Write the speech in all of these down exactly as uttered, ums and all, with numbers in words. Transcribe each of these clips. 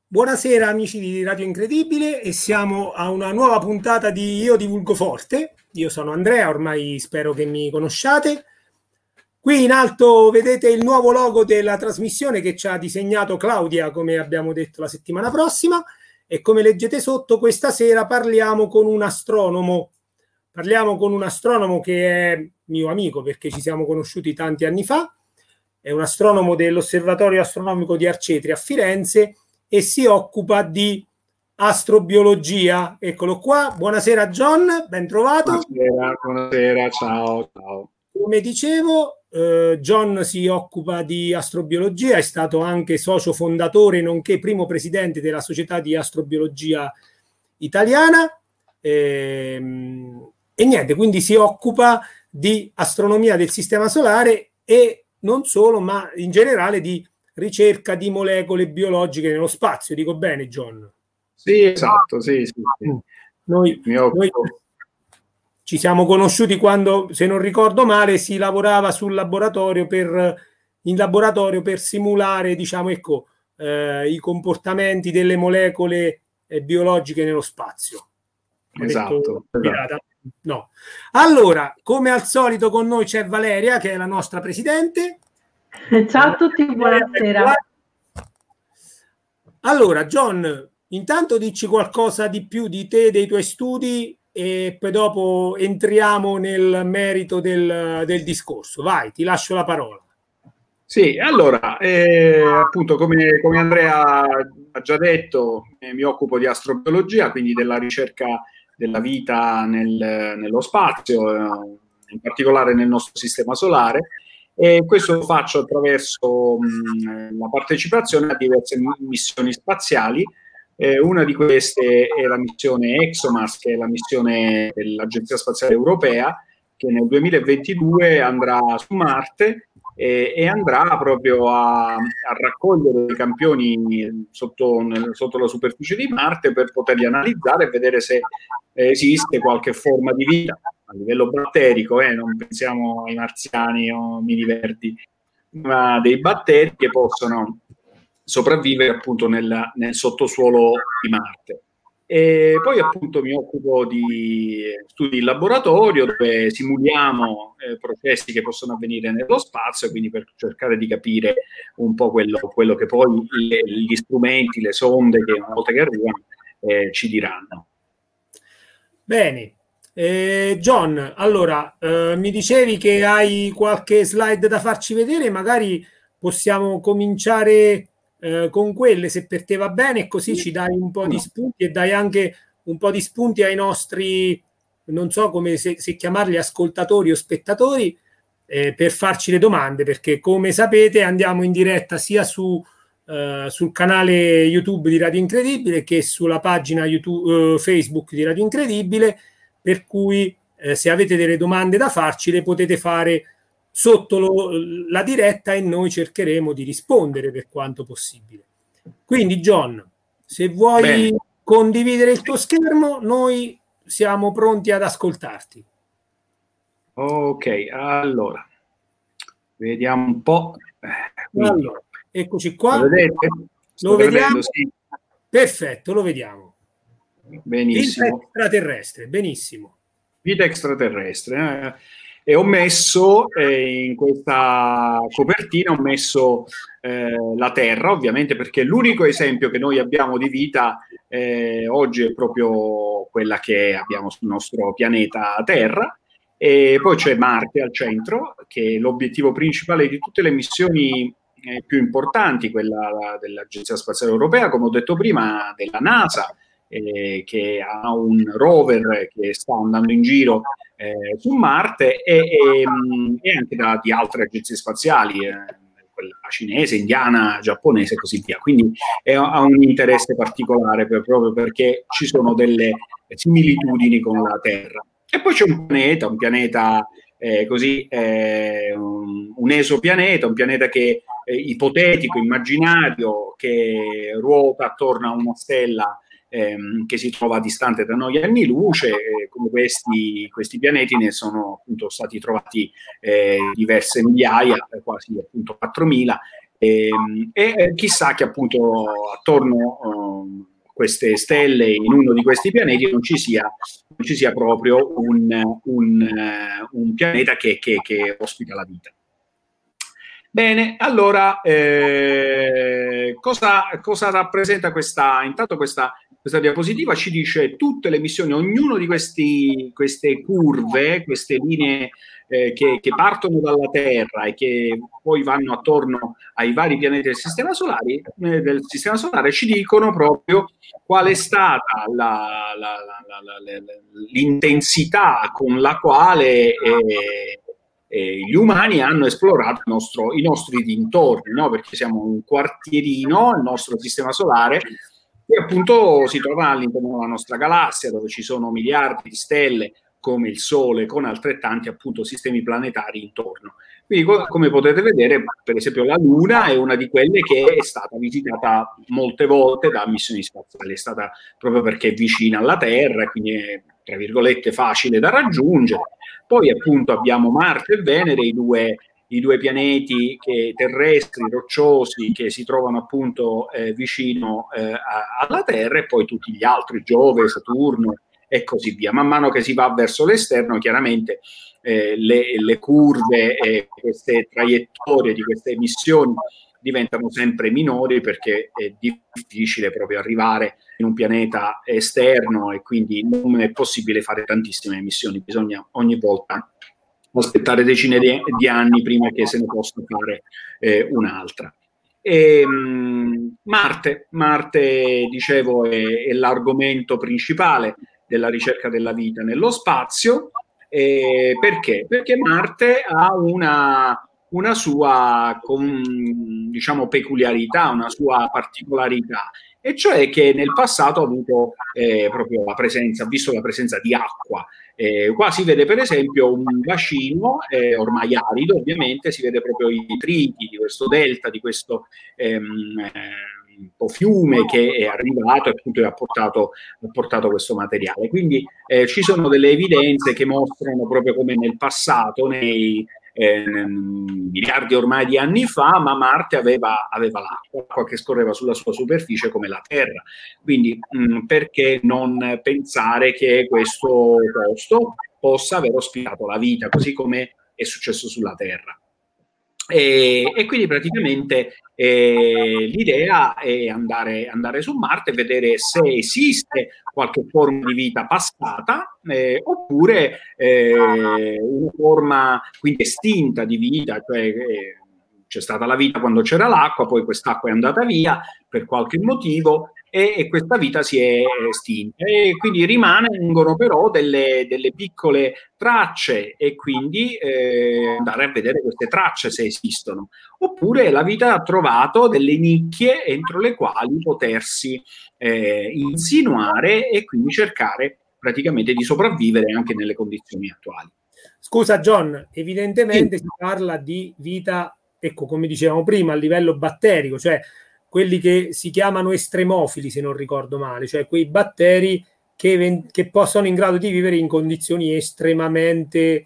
Buonasera amici di Radio Incredibile e siamo a una nuova puntata di Io Divulgo Forte. Io sono Andrea, ormai spero che mi conosciate. Qui in alto vedete il nuovo logo della trasmissione che ci ha disegnato Claudia, come abbiamo detto la settimana prossima, e come leggete sotto questa sera parliamo con un astronomo. Parliamo con un astronomo che è mio amico perché ci siamo conosciuti tanti anni fa, è un astronomo dell'Osservatorio Astronomico di Arcetri a Firenze e si occupa di astrobiologia. Eccolo qua. Buonasera John, ben trovato. Buonasera, buonasera, ciao, ciao. Come dicevo, eh, John si occupa di astrobiologia, è stato anche socio fondatore nonché primo presidente della Società di Astrobiologia Italiana ehm, e niente, quindi si occupa di astronomia del Sistema Solare e non solo, ma in generale di ricerca di molecole biologiche nello spazio. Dico bene, John? Sì, esatto, sì, sì, sì. Noi, noi ci siamo conosciuti quando, se non ricordo male, si lavorava sul laboratorio per, in laboratorio per simulare, diciamo, ecco, eh, i comportamenti delle molecole eh, biologiche nello spazio. Ho esatto, esatto. No. Allora, come al solito con noi c'è Valeria, che è la nostra presidente. Ciao a tutti, buonasera. Allora, John, intanto dici qualcosa di più di te, dei tuoi studi e poi dopo entriamo nel merito del, del discorso. Vai, ti lascio la parola. Sì, allora, eh, appunto, come, come Andrea ha già detto, eh, mi occupo di astrobiologia, quindi della ricerca della vita nel, nello spazio, eh, in particolare nel nostro sistema solare. E questo lo faccio attraverso mh, la partecipazione a diverse missioni spaziali. Eh, una di queste è la missione ExoMars, che è la missione dell'Agenzia Spaziale Europea, che nel duemilaventidue andrà su Marte eh, e andrà proprio a, a raccogliere i campioni sotto, nel, sotto la superficie di Marte per poterli analizzare e vedere se eh, esiste qualche forma di vita a livello batterico, eh, non pensiamo ai marziani o mini verdi, ma dei batteri che possono sopravvivere appunto nel, nel sottosuolo di Marte. E poi appunto mi occupo di studi in laboratorio dove simuliamo eh, processi che possono avvenire nello spazio, quindi per cercare di capire un po' quello, quello che poi le, gli strumenti, le sonde che una volta che arrivano eh, ci diranno. Bene. Eh, John, allora, eh, mi dicevi che hai qualche slide da farci vedere, magari possiamo cominciare eh, con quelle, se per te va bene, così ci dai un po' di spunti e dai anche un po' di spunti ai nostri, non so come se, se chiamarli, ascoltatori o spettatori, eh, per farci le domande, perché come sapete andiamo in diretta sia su Uh, sul canale YouTube di Radio Incredibile che sulla pagina YouTube, uh, Facebook di Radio Incredibile, per cui eh, se avete delle domande da farci le potete fare sotto lo, la diretta e noi cercheremo di rispondere per quanto possibile. Quindi John, se vuoi Bene. condividere il tuo schermo, noi siamo pronti ad ascoltarti. Ok, allora vediamo un po'. Quindi, allora, eccoci qua. Lo vedete? Lo vediamo? Sì. Perfetto, lo vediamo. Benissimo. Vita extraterrestre, benissimo. Vita extraterrestre. Eh. E ho messo eh, in questa copertina, ho messo eh, la Terra, ovviamente, perché l'unico esempio che noi abbiamo di vita eh, oggi è proprio quella che abbiamo sul nostro pianeta Terra. E poi c'è Marte al centro, che è l'obiettivo principale di tutte le missioni eh, più importanti, quella dell'Agenzia Spaziale Europea, come ho detto prima, della NASA, eh, che ha un rover che sta andando in giro eh, su Marte, e, e, e anche da, di altre agenzie spaziali, eh, quella cinese, indiana, giapponese e così via. Quindi è, ha un interesse particolare per, proprio perché ci sono delle similitudini con la Terra. E poi c'è un pianeta, un pianeta eh, così, eh, un, un esopianeta, un pianeta che è ipotetico, immaginario, che ruota attorno a una stella ehm, che si trova distante da noi anni luce. Eh, come questi, questi pianeti ne sono appunto stati trovati eh, diverse migliaia, quasi appunto quattromila, e, e chissà che appunto attorno um, a queste stelle, in uno di questi pianeti, non ci sia, non ci sia proprio un, un, uh, un pianeta che, che, che ospita la vita. Bene, allora, eh, cosa, cosa rappresenta questa? Intanto questa, questa diapositiva ci dice tutte le missioni, ognuno di questi, queste curve, queste linee eh, che, che partono dalla Terra e che poi vanno attorno ai vari pianeti del Sistema Solare, eh, del Sistema Solare ci dicono proprio qual è stata la, la, la, la, la, l'intensità con la quale eh, Eh, gli umani hanno esplorato il nostro, i nostri dintorni, no? Perché siamo un quartierino, il nostro sistema solare, che appunto si trova all'interno della nostra galassia, dove ci sono miliardi di stelle come il Sole, con altrettanti appunto sistemi planetari intorno. Quindi, co- come potete vedere, per esempio la Luna è una di quelle che è stata visitata molte volte da missioni spaziali, è stata proprio perché è vicina alla Terra, quindi è, tra virgolette, facile da raggiungere. Poi appunto abbiamo Marte e Venere, i due, i due pianeti che, terrestri, rocciosi, che si trovano appunto eh, vicino eh, a, alla Terra, e poi tutti gli altri, Giove, Saturno e così via. Man mano che si va verso l'esterno, chiaramente eh, le, le curve e queste traiettorie di queste missioni diventano sempre minori, perché è difficile proprio arrivare in un pianeta esterno e quindi non è possibile fare tantissime missioni, bisogna ogni volta aspettare decine di, di anni prima che se ne possa fare eh, un'altra. E, mh, Marte, Marte, dicevo, è, è l'argomento principale della ricerca della vita nello spazio. Eh, perché? Perché Marte ha una una sua con, diciamo, peculiarità, una sua particolarità, e cioè che nel passato ha avuto eh, proprio la presenza, ha visto la presenza di acqua. Eh, qua si vede per esempio un bacino, eh, ormai arido ovviamente, si vede proprio i detriti di questo delta, di questo ehm, eh, fiume che è arrivato e appunto ha portato, ha portato questo materiale. Quindi eh, ci sono delle evidenze che mostrano proprio come nel passato, nei Eh, miliardi ormai di anni fa, ma Marte aveva, aveva l'acqua che scorreva sulla sua superficie come la Terra. Quindi mh, perché non pensare che questo posto possa aver ospitato la vita, così come è successo sulla Terra? E, e quindi praticamente eh, l'idea è andare, andare su Marte e vedere se esiste qualche forma di vita passata eh, oppure eh, una forma quindi estinta di vita, cioè eh, c'è stata la vita quando c'era l'acqua, poi quest'acqua è andata via per qualche motivo e, e questa vita si è estinta, e quindi rimangono però delle, delle piccole tracce, e quindi eh, andare a vedere queste tracce se esistono. Oppure la vita ha trovato delle nicchie entro le quali potersi eh, insinuare e quindi cercare praticamente di sopravvivere anche nelle condizioni attuali. Scusa John, evidentemente sì. Si parla di vita, ecco, come dicevamo prima, a livello batterico, cioè quelli che si chiamano estremofili, se non ricordo male, cioè quei batteri che, che possono in grado di vivere in condizioni estremamente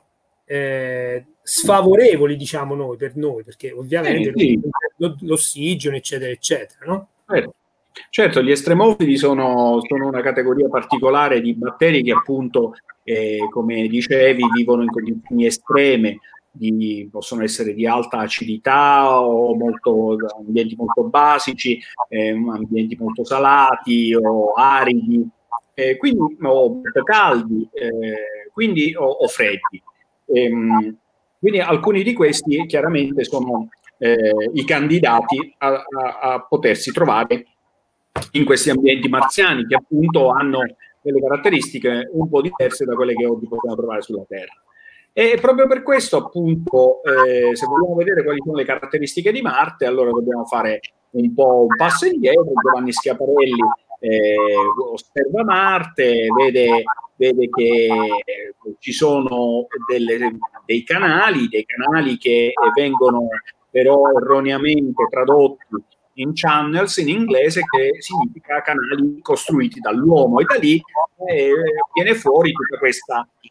eh, sfavorevoli, diciamo noi, per noi, perché ovviamente sì, sì. l'ossigeno, eccetera, eccetera, no? Certo. Certo, gli estremofili sono, sono una categoria particolare di batteri che appunto, eh, come dicevi, vivono in condizioni estreme, di, possono essere di alta acidità o molto, ambienti molto basici, eh, ambienti molto salati o aridi, eh, quindi, o molto caldi, eh, quindi, o, o freddi. Ehm, quindi alcuni di questi chiaramente sono eh, i candidati a, a, a potersi trovare in questi ambienti marziani, che appunto hanno delle caratteristiche un po' diverse da quelle che oggi possiamo trovare sulla Terra. E proprio per questo, appunto, eh, se vogliamo vedere quali sono le caratteristiche di Marte, allora dobbiamo fare un po' un passo indietro. Giovanni Schiaparelli eh, osserva Marte, vede, vede che ci sono delle, dei canali, dei canali che vengono però erroneamente tradotti in channels in inglese, che significa canali costruiti dall'uomo, e da lì eh, viene fuori tutta questa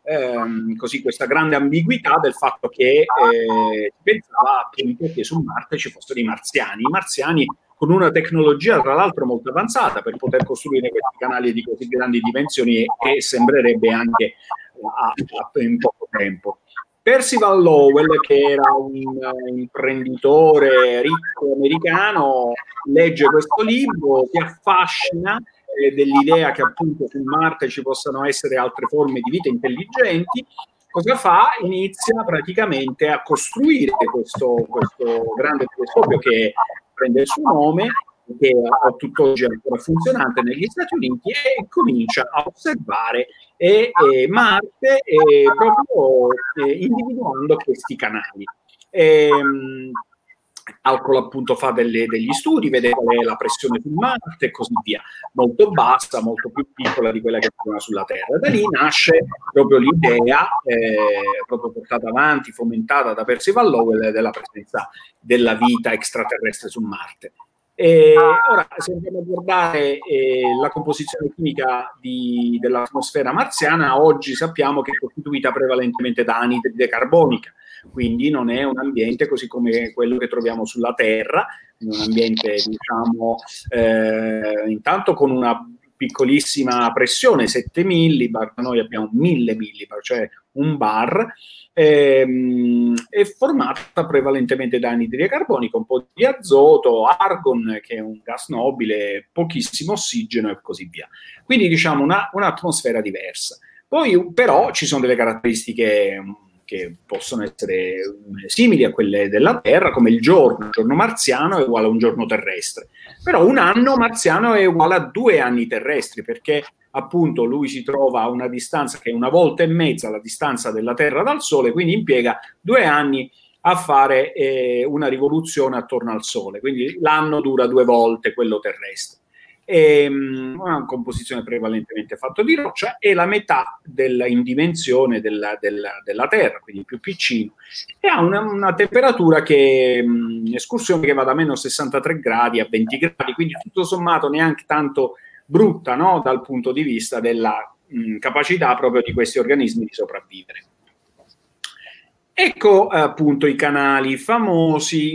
ehm, così questa grande ambiguità del fatto che eh, si pensava appunto che su Marte ci fossero i marziani, i marziani con una tecnologia tra l'altro molto avanzata per poter costruire questi canali di così grandi dimensioni e, e sembrerebbe anche a, a, in poco tempo. Percival Lowell, che era un uh, imprenditore ricco americano, legge questo libro, si affascina eh, dell'idea che appunto su Marte ci possano essere altre forme di vita intelligenti. Cosa fa? Inizia praticamente a costruire questo, questo grande telescopio che prende il suo nome, che a tutt'oggi è ancora funzionante negli Stati Uniti, e comincia a osservare e, e Marte e proprio eh, individuando questi canali. E, mh, calcola appunto, fa delle, degli studi, vede qual è la pressione su Marte e così via, molto bassa, molto più piccola di quella che c'è sulla Terra. Da lì nasce proprio l'idea, eh, proprio portata avanti, fomentata da Percival Lowell, della presenza della vita extraterrestre su Marte. E ora, se andiamo a guardare eh, la composizione chimica di, dell'atmosfera marziana, oggi sappiamo che è costituita prevalentemente da anidride carbonica, quindi non è un ambiente così come quello che troviamo sulla Terra, un ambiente diciamo eh, intanto con una piccolissima pressione, sette millibar, noi abbiamo mille millibar, cioè un bar, ehm, è formata prevalentemente da anidride carbonica, un po' di azoto, argon, che è un gas nobile, pochissimo ossigeno e così via. Quindi diciamo una, un'atmosfera diversa. Poi però ci sono delle caratteristiche che possono essere simili a quelle della Terra, come il giorno. Il giorno marziano è uguale a un giorno terrestre. Però un anno marziano è uguale a due anni terrestri, perché appunto lui si trova a una distanza che è una volta e mezza la distanza della Terra dal Sole, quindi impiega due anni a fare eh, una rivoluzione attorno al Sole. Quindi l'anno dura due volte quello terrestre. E, um, una composizione prevalentemente fatta di roccia, e la metà della, in dimensione della, della, della Terra, quindi più piccino, e ha una, una temperatura che um, escursione che va da meno sessantatré gradi a venti gradi, quindi tutto sommato neanche tanto brutta, no? Dal punto di vista della mh, capacità proprio di questi organismi di sopravvivere. Ecco appunto i canali famosi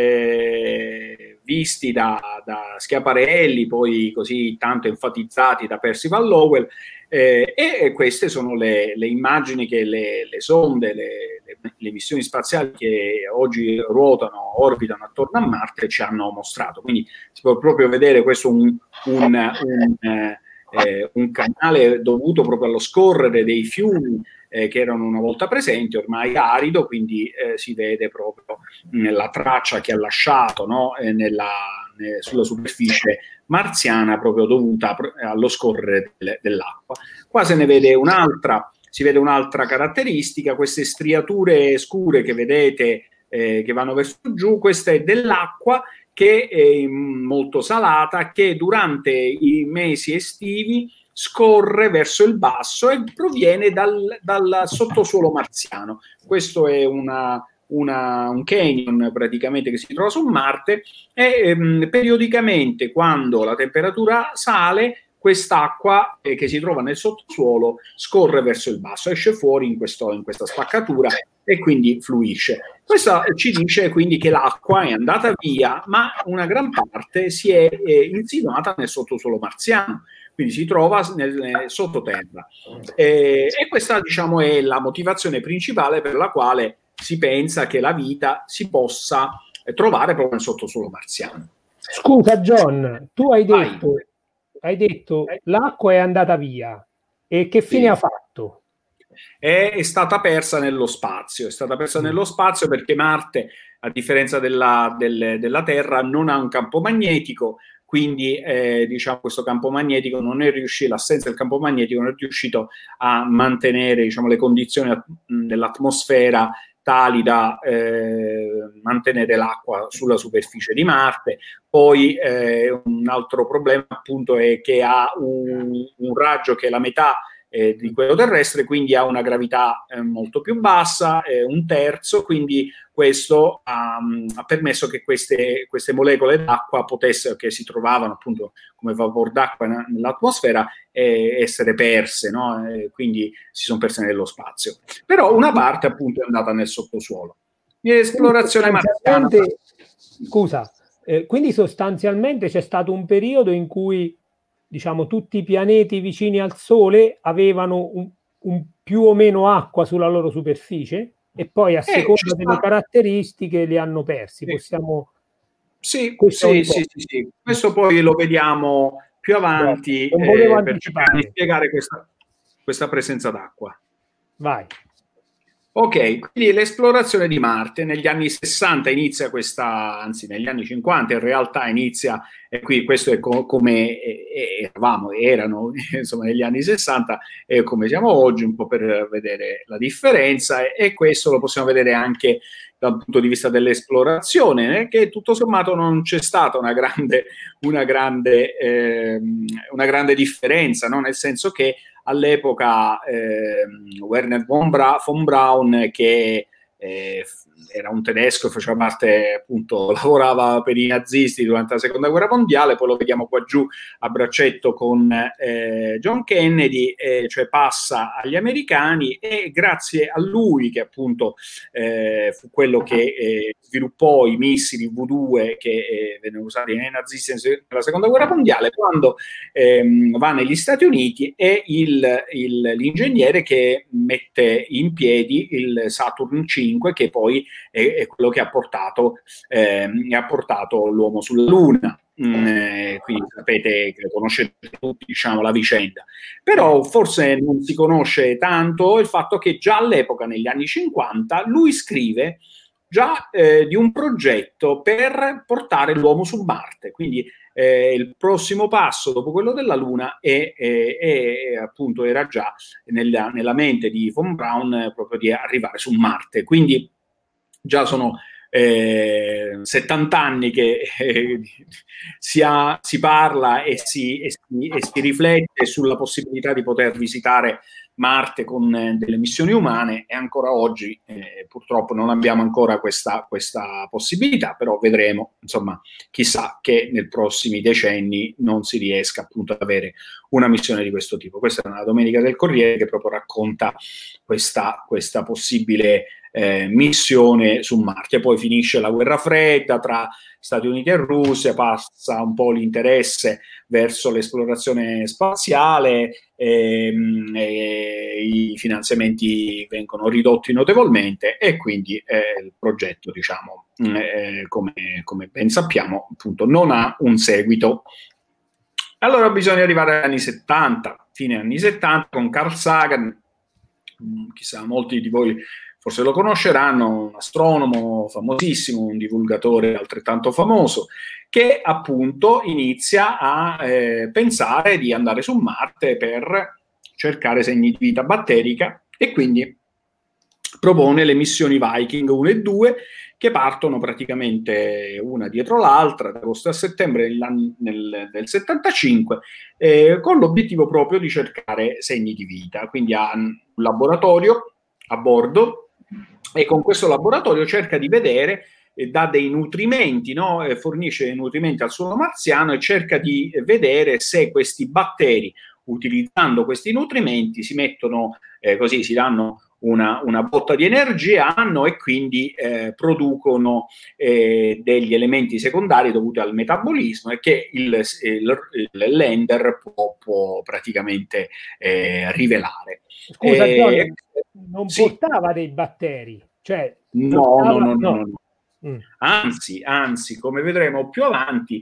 eh, visti da, da Schiaparelli, poi così tanto enfatizzati da Percival Lowell, eh, e queste sono le, le immagini che le, le sonde, le, le, le missioni spaziali che oggi ruotano, orbitano attorno a Marte ci hanno mostrato. Quindi si può proprio vedere questo un, un, un, eh, un canale dovuto proprio allo scorrere dei fiumi eh, che erano una volta presenti, ormai arido, quindi eh, si vede proprio nella traccia che ha lasciato, no? eh, nella, ne, sulla superficie marziana, proprio dovuta allo scorrere del, dell'acqua. Qua se ne vede un'altra, si vede un'altra caratteristica, queste striature scure che vedete eh, che vanno verso giù, questa è dell'acqua che è molto salata, che durante i mesi estivi scorre verso il basso e proviene dal, dal sottosuolo marziano. Questo è una, una, un canyon praticamente che si trova su Marte, e ehm, periodicamente, quando la temperatura sale, quest'acqua eh, che si trova nel sottosuolo scorre verso il basso, esce fuori in, questo, in questa spaccatura e quindi fluisce. Questo ci dice quindi che l'acqua è andata via, ma una gran parte si è eh, insinuata nel sottosuolo marziano, quindi si trova nel, nel sottoterra. Eh, e questa, diciamo, è la motivazione principale per la quale si pensa che la vita si possa eh, trovare proprio nel sottosuolo marziano. Scusa John, tu hai detto, hai detto l'acqua è andata via, e che fine sì. ha fatto? È, è stata persa nello spazio, è stata persa mm. nello spazio perché Marte, a differenza della, del, della Terra, non ha un campo magnetico. Quindi eh, diciamo questo campo magnetico non è riuscito, l'assenza del campo magnetico non è riuscito a mantenere, diciamo, le condizioni dell'atmosfera tali da eh, mantenere l'acqua sulla superficie di Marte. Poi eh, un altro problema appunto è che ha un, un raggio che è la metà eh, di quello terrestre, quindi ha una gravità eh, molto più bassa, eh, un terzo, quindi questo ha, ha permesso che queste, queste molecole d'acqua potessero, che si trovavano appunto come vapor d'acqua nell'atmosfera, eh, essere perse, no? Eh, quindi si sono perse nello spazio. Però una parte appunto è andata nel sottosuolo. L'esplorazione marziana... Scusa, eh, quindi sostanzialmente c'è stato un periodo in cui, diciamo, tutti i pianeti vicini al Sole avevano un, un più o meno acqua sulla loro superficie e poi a seconda eh, delle caratteristiche li hanno persi. Sì. Possiamo... Sì, sì, sì, sì, sì. Questo poi lo vediamo più avanti, non volevo eh, per cercare di spiegare questa, questa presenza d'acqua. Vai. Ok, quindi l'esplorazione di Marte negli anni sessanta inizia questa, anzi negli anni cinquanta in realtà inizia, e qui questo è co- come eravamo, erano insomma negli anni sessanta e come siamo oggi, un po' per vedere la differenza, e, e questo lo possiamo vedere anche dal punto di vista dell'esplorazione, eh, che tutto sommato non c'è stata una grande, una grande, eh, una grande differenza, no? Nel senso che all'epoca eh, Werner von, Bra- von Braun, che eh, era un tedesco, faceva parte appunto, lavorava per i nazisti durante la seconda guerra mondiale, poi lo vediamo qua giù a braccetto con eh, John Kennedy, eh, cioè passa agli americani, e grazie a lui, che appunto eh, fu quello che eh, sviluppò i missili V due che eh, vennero usati nei nazisti nella seconda guerra mondiale, quando ehm, va negli Stati Uniti, è il, il, l'ingegnere che mette in piedi il Saturn cinque, che poi è, è quello che ha portato, ehm, ha portato l'uomo sulla Luna. Mm, eh, quindi sapete, che conoscete tutti, diciamo, la vicenda. Però forse non si conosce tanto il fatto che già all'epoca, negli anni cinquanta, lui scrive già eh, di un progetto per portare l'uomo su Marte. Quindi eh, il prossimo passo dopo quello della Luna è, è, è appunto era già nella, nella mente di von Braun, eh, proprio di arrivare su Marte. Quindi già sono eh, settanta anni che eh, si, ha, si parla e si, e, si, e si riflette sulla possibilità di poter visitare Marte con eh, delle missioni umane, e ancora oggi eh, purtroppo non abbiamo ancora questa, questa possibilità, però vedremo, insomma, chissà che nei prossimi decenni non si riesca appunto ad avere una missione di questo tipo. Questa è una domenica del Corriere che proprio racconta questa, questa possibile Eh, missione su Marte. Poi finisce la guerra fredda tra Stati Uniti e Russia, passa un po' l'interesse verso l'esplorazione spaziale, ehm, e i finanziamenti vengono ridotti notevolmente, e quindi eh, il progetto, diciamo, eh, come, come ben sappiamo, appunto, non ha un seguito. Allora bisogna arrivare agli anni settanta, fine anni settanta, con Carl Sagan. Chissà, molti di voi forse lo conosceranno, un astronomo famosissimo, un divulgatore altrettanto famoso, che appunto inizia a eh, pensare di andare su Marte per cercare segni di vita batterica, e quindi propone le missioni Viking uno e due, che partono praticamente una dietro l'altra, da agosto a settembre nel, del settantacinque, eh, con l'obiettivo proprio di cercare segni di vita. Quindi ha un laboratorio a bordo, e con questo laboratorio cerca di vedere, eh, dà dei nutrimenti, no? eh, fornisce dei nutrimenti al suolo marziano, e cerca di vedere se questi batteri, utilizzando questi nutrimenti, si mettono eh, così, si danno una, una botta di energia, hanno, e quindi eh, producono eh, degli elementi secondari dovuti al metabolismo, e che il, il, il lander può, può praticamente eh, rivelare. Scusa, eh, John, non sì. portava dei batteri? Cioè, no, portava... no, no, no, no. no, no. Mm. Anzi, anzi, come vedremo più avanti,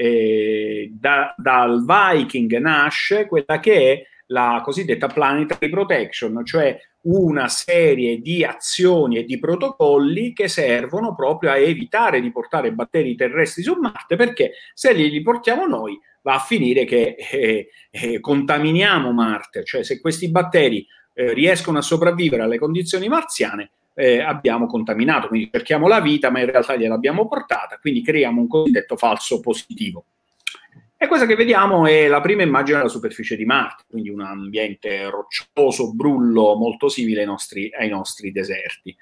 eh, da, dal Viking nasce quella che è la cosiddetta planetary protection, cioè una serie di azioni e di protocolli che servono proprio a evitare di portare batteri terrestri su Marte, perché se li, li portiamo noi va a finire che eh, eh, contaminiamo Marte. Cioè, se questi batteri eh, riescono a sopravvivere alle condizioni marziane, eh, abbiamo contaminato, quindi cerchiamo la vita, ma in realtà gliel'abbiamo portata, quindi creiamo un cosiddetto falso positivo. E questa che vediamo è la prima immagine della superficie di Marte, quindi un ambiente roccioso, brullo, molto simile ai nostri, ai nostri deserti.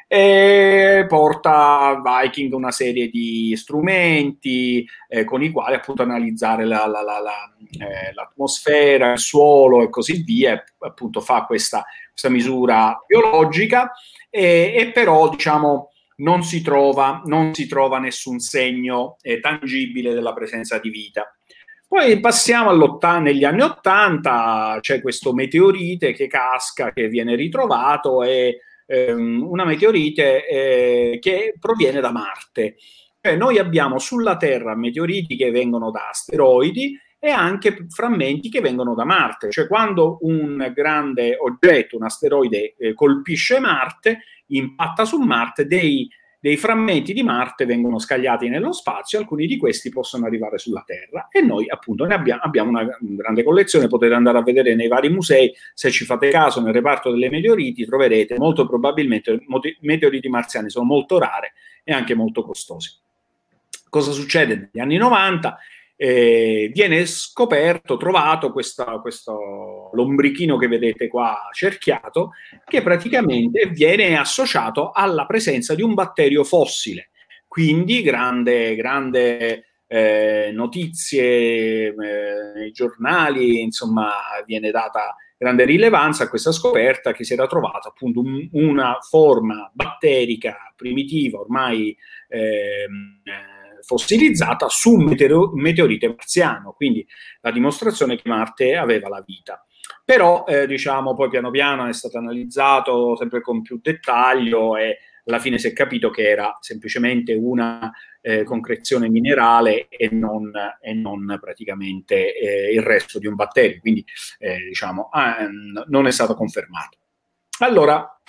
E porta a Viking una serie di strumenti eh, con i quali appunto analizzare la, la, la, la, eh, l'atmosfera, il suolo e così via, e appunto fa questa, questa misura biologica, e, e però diciamo non si trova, non si trova nessun segno eh, tangibile della presenza di vita. Poi passiamo negli anni Ottanta, c'è questo meteorite che casca, che viene ritrovato, e ehm, una meteorite eh, che proviene da Marte. Cioè, noi abbiamo sulla Terra meteoriti che vengono da asteroidi e anche frammenti che vengono da Marte. Cioè, quando un grande oggetto, un asteroide, eh, colpisce Marte, impatta su Marte, dei dei frammenti di Marte vengono scagliati nello spazio, alcuni di questi possono arrivare sulla Terra, e noi appunto ne abbiamo, abbiamo una grande collezione. Potete andare a vedere nei vari musei, se ci fate caso nel reparto delle meteoriti troverete molto probabilmente meteoriti marziani, sono molto rare e anche molto costosi. Cosa succede negli anni novanta? Eh, viene scoperto, trovato questa, questo lombrichino che vedete qua cerchiato, che praticamente viene associato alla presenza di un batterio fossile. Quindi grande, grande eh, notizie eh, nei giornali, insomma, viene data grande rilevanza a questa scoperta, che si era trovata appunto un, una forma batterica primitiva, ormai eh, fossilizzata, su un meteoro, meteorite marziano, quindi la dimostrazione che Marte aveva la vita. Però eh, diciamo poi piano piano è stato analizzato sempre con più dettaglio, e alla fine si è capito che era semplicemente una eh, concrezione minerale e non, e non praticamente eh, il resto di un batterio, quindi eh, diciamo eh, non è stato confermato. Allora,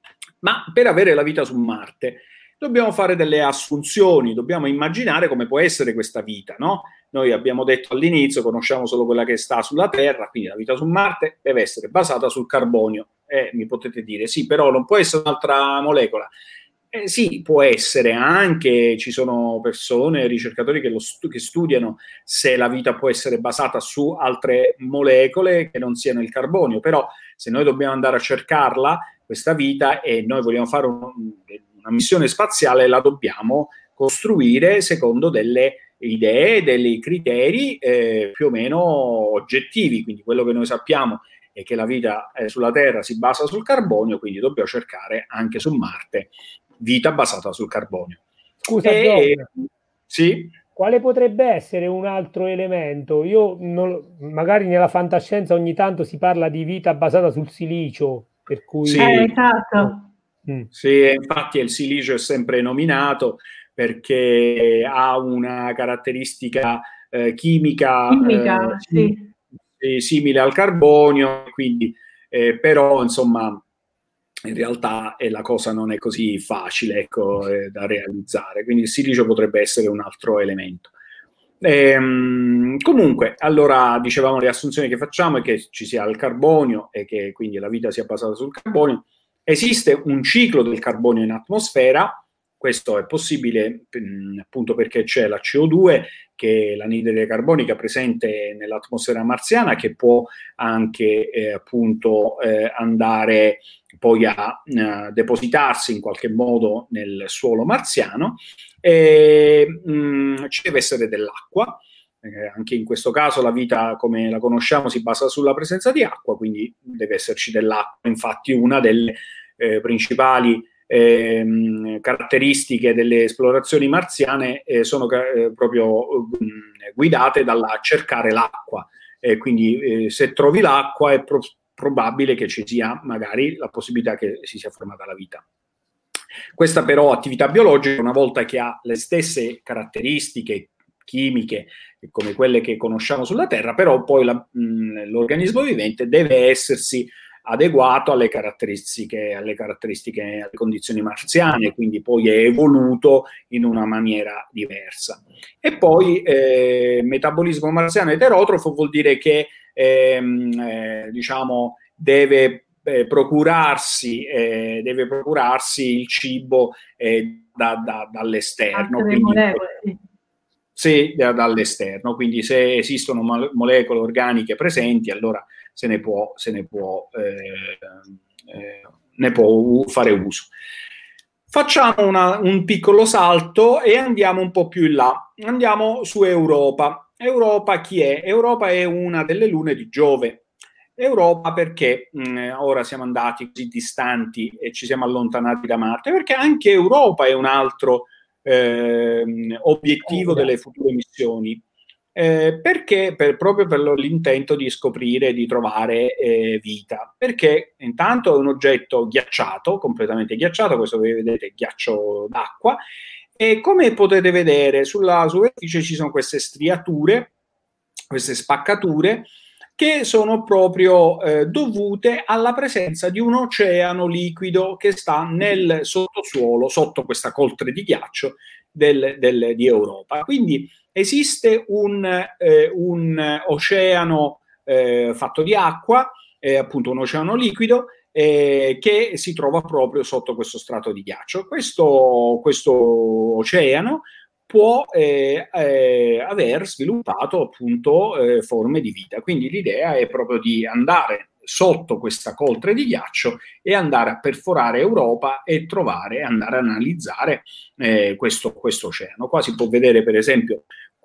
ma per avere la vita su Marte dobbiamo fare delle assunzioni, dobbiamo immaginare come può essere questa vita, no? Noi abbiamo detto all'inizio, conosciamo solo quella che sta sulla Terra, quindi la vita su Marte deve essere basata sul carbonio. E mi potete dire, sì, però non può essere un'altra molecola. Eh, sì, può essere, anche ci sono persone, ricercatori che, lo stu- che studiano se la vita può essere basata su altre molecole che non siano il carbonio, però se noi dobbiamo andare a cercarla, questa vita, e noi vogliamo fare un, una missione spaziale, la dobbiamo costruire secondo delle idee, dei criteri eh, più o meno oggettivi. Quindi quello che noi sappiamo è che la vita eh, sulla Terra si basa sul carbonio, quindi dobbiamo cercare anche su Marte vita basata sul carbonio. Scusa, e, John, sì? Quale potrebbe essere un altro elemento? Io non, magari nella fantascienza ogni tanto si parla di vita basata sul silicio, per cui... Sì, eh, esatto. Mm. Sì, infatti il silicio è sempre nominato perché ha una caratteristica eh, chimica, chimica, eh, sì. simile al carbonio, quindi eh, però insomma in realtà eh, la cosa non è così facile, ecco, eh, da realizzare, quindi il silicio potrebbe essere un altro elemento. Ehm, comunque, allora dicevamo, le assunzioni che facciamo è che ci sia il carbonio e che quindi la vita sia basata sul carbonio. Esiste un ciclo del carbonio in atmosfera. Questo è possibile mh, appunto perché c'è la C O due, che è l'anidride carbonica presente nell'atmosfera marziana, che può anche eh, appunto eh, andare poi a eh, depositarsi in qualche modo nel suolo marziano. E, mh, ci deve essere dell'acqua. Eh, anche in questo caso la vita come la conosciamo si basa sulla presenza di acqua, quindi deve esserci dell'acqua. Infatti una delle eh, principali eh, caratteristiche delle esplorazioni marziane eh, sono eh, proprio eh, guidate dalla cercare l'acqua, eh, quindi eh, se trovi l'acqua è pro- probabile che ci sia magari la possibilità che si sia formata la vita. Questa però attività biologica, una volta che ha le stesse caratteristiche chimiche come quelle che conosciamo sulla Terra, però poi la, mh, l'organismo vivente deve essersi adeguato alle caratteristiche, alle caratteristiche, alle condizioni marziane, quindi poi è evoluto in una maniera diversa. E poi eh, metabolismo marziano eterotrofo vuol dire che ehm, eh, diciamo deve eh, procurarsi eh, deve procurarsi il cibo eh, da, da, dall'esterno. Altre quindi, molecole, sì. se da, dall'esterno, quindi se esistono mo- molecole organiche presenti, allora se ne può, se ne può, eh, eh, ne può u- fare uso. Facciamo una, un piccolo salto e andiamo un po' più in là. Andiamo su Europa. Europa chi è? Europa è una delle lune di Giove. Europa perché mh, ora siamo andati così distanti e ci siamo allontanati da Marte? Perché anche Europa è un altro eh, obiettivo delle future missioni. Eh, perché per, proprio per l'intento di scoprire, di trovare eh, vita, perché intanto è un oggetto ghiacciato, completamente ghiacciato, questo che vedete è ghiaccio d'acqua, e come potete vedere sulla superficie ci sono queste striature, queste spaccature, che sono proprio eh, dovute alla presenza di un oceano liquido che sta nel sottosuolo, sotto questa coltre di ghiaccio del, del, di Europa. Quindi esiste un, eh, un oceano eh, fatto di acqua, eh, appunto un oceano liquido, eh, che si trova proprio sotto questo strato di ghiaccio. Questo, questo oceano può eh, eh, aver sviluppato appunto eh, forme di vita. Quindi l'idea è proprio di andare sotto questa coltre di ghiaccio e andare a perforare Europa e trovare, andare a analizzare eh, questo, questo oceano. Qua si può vedere per esempio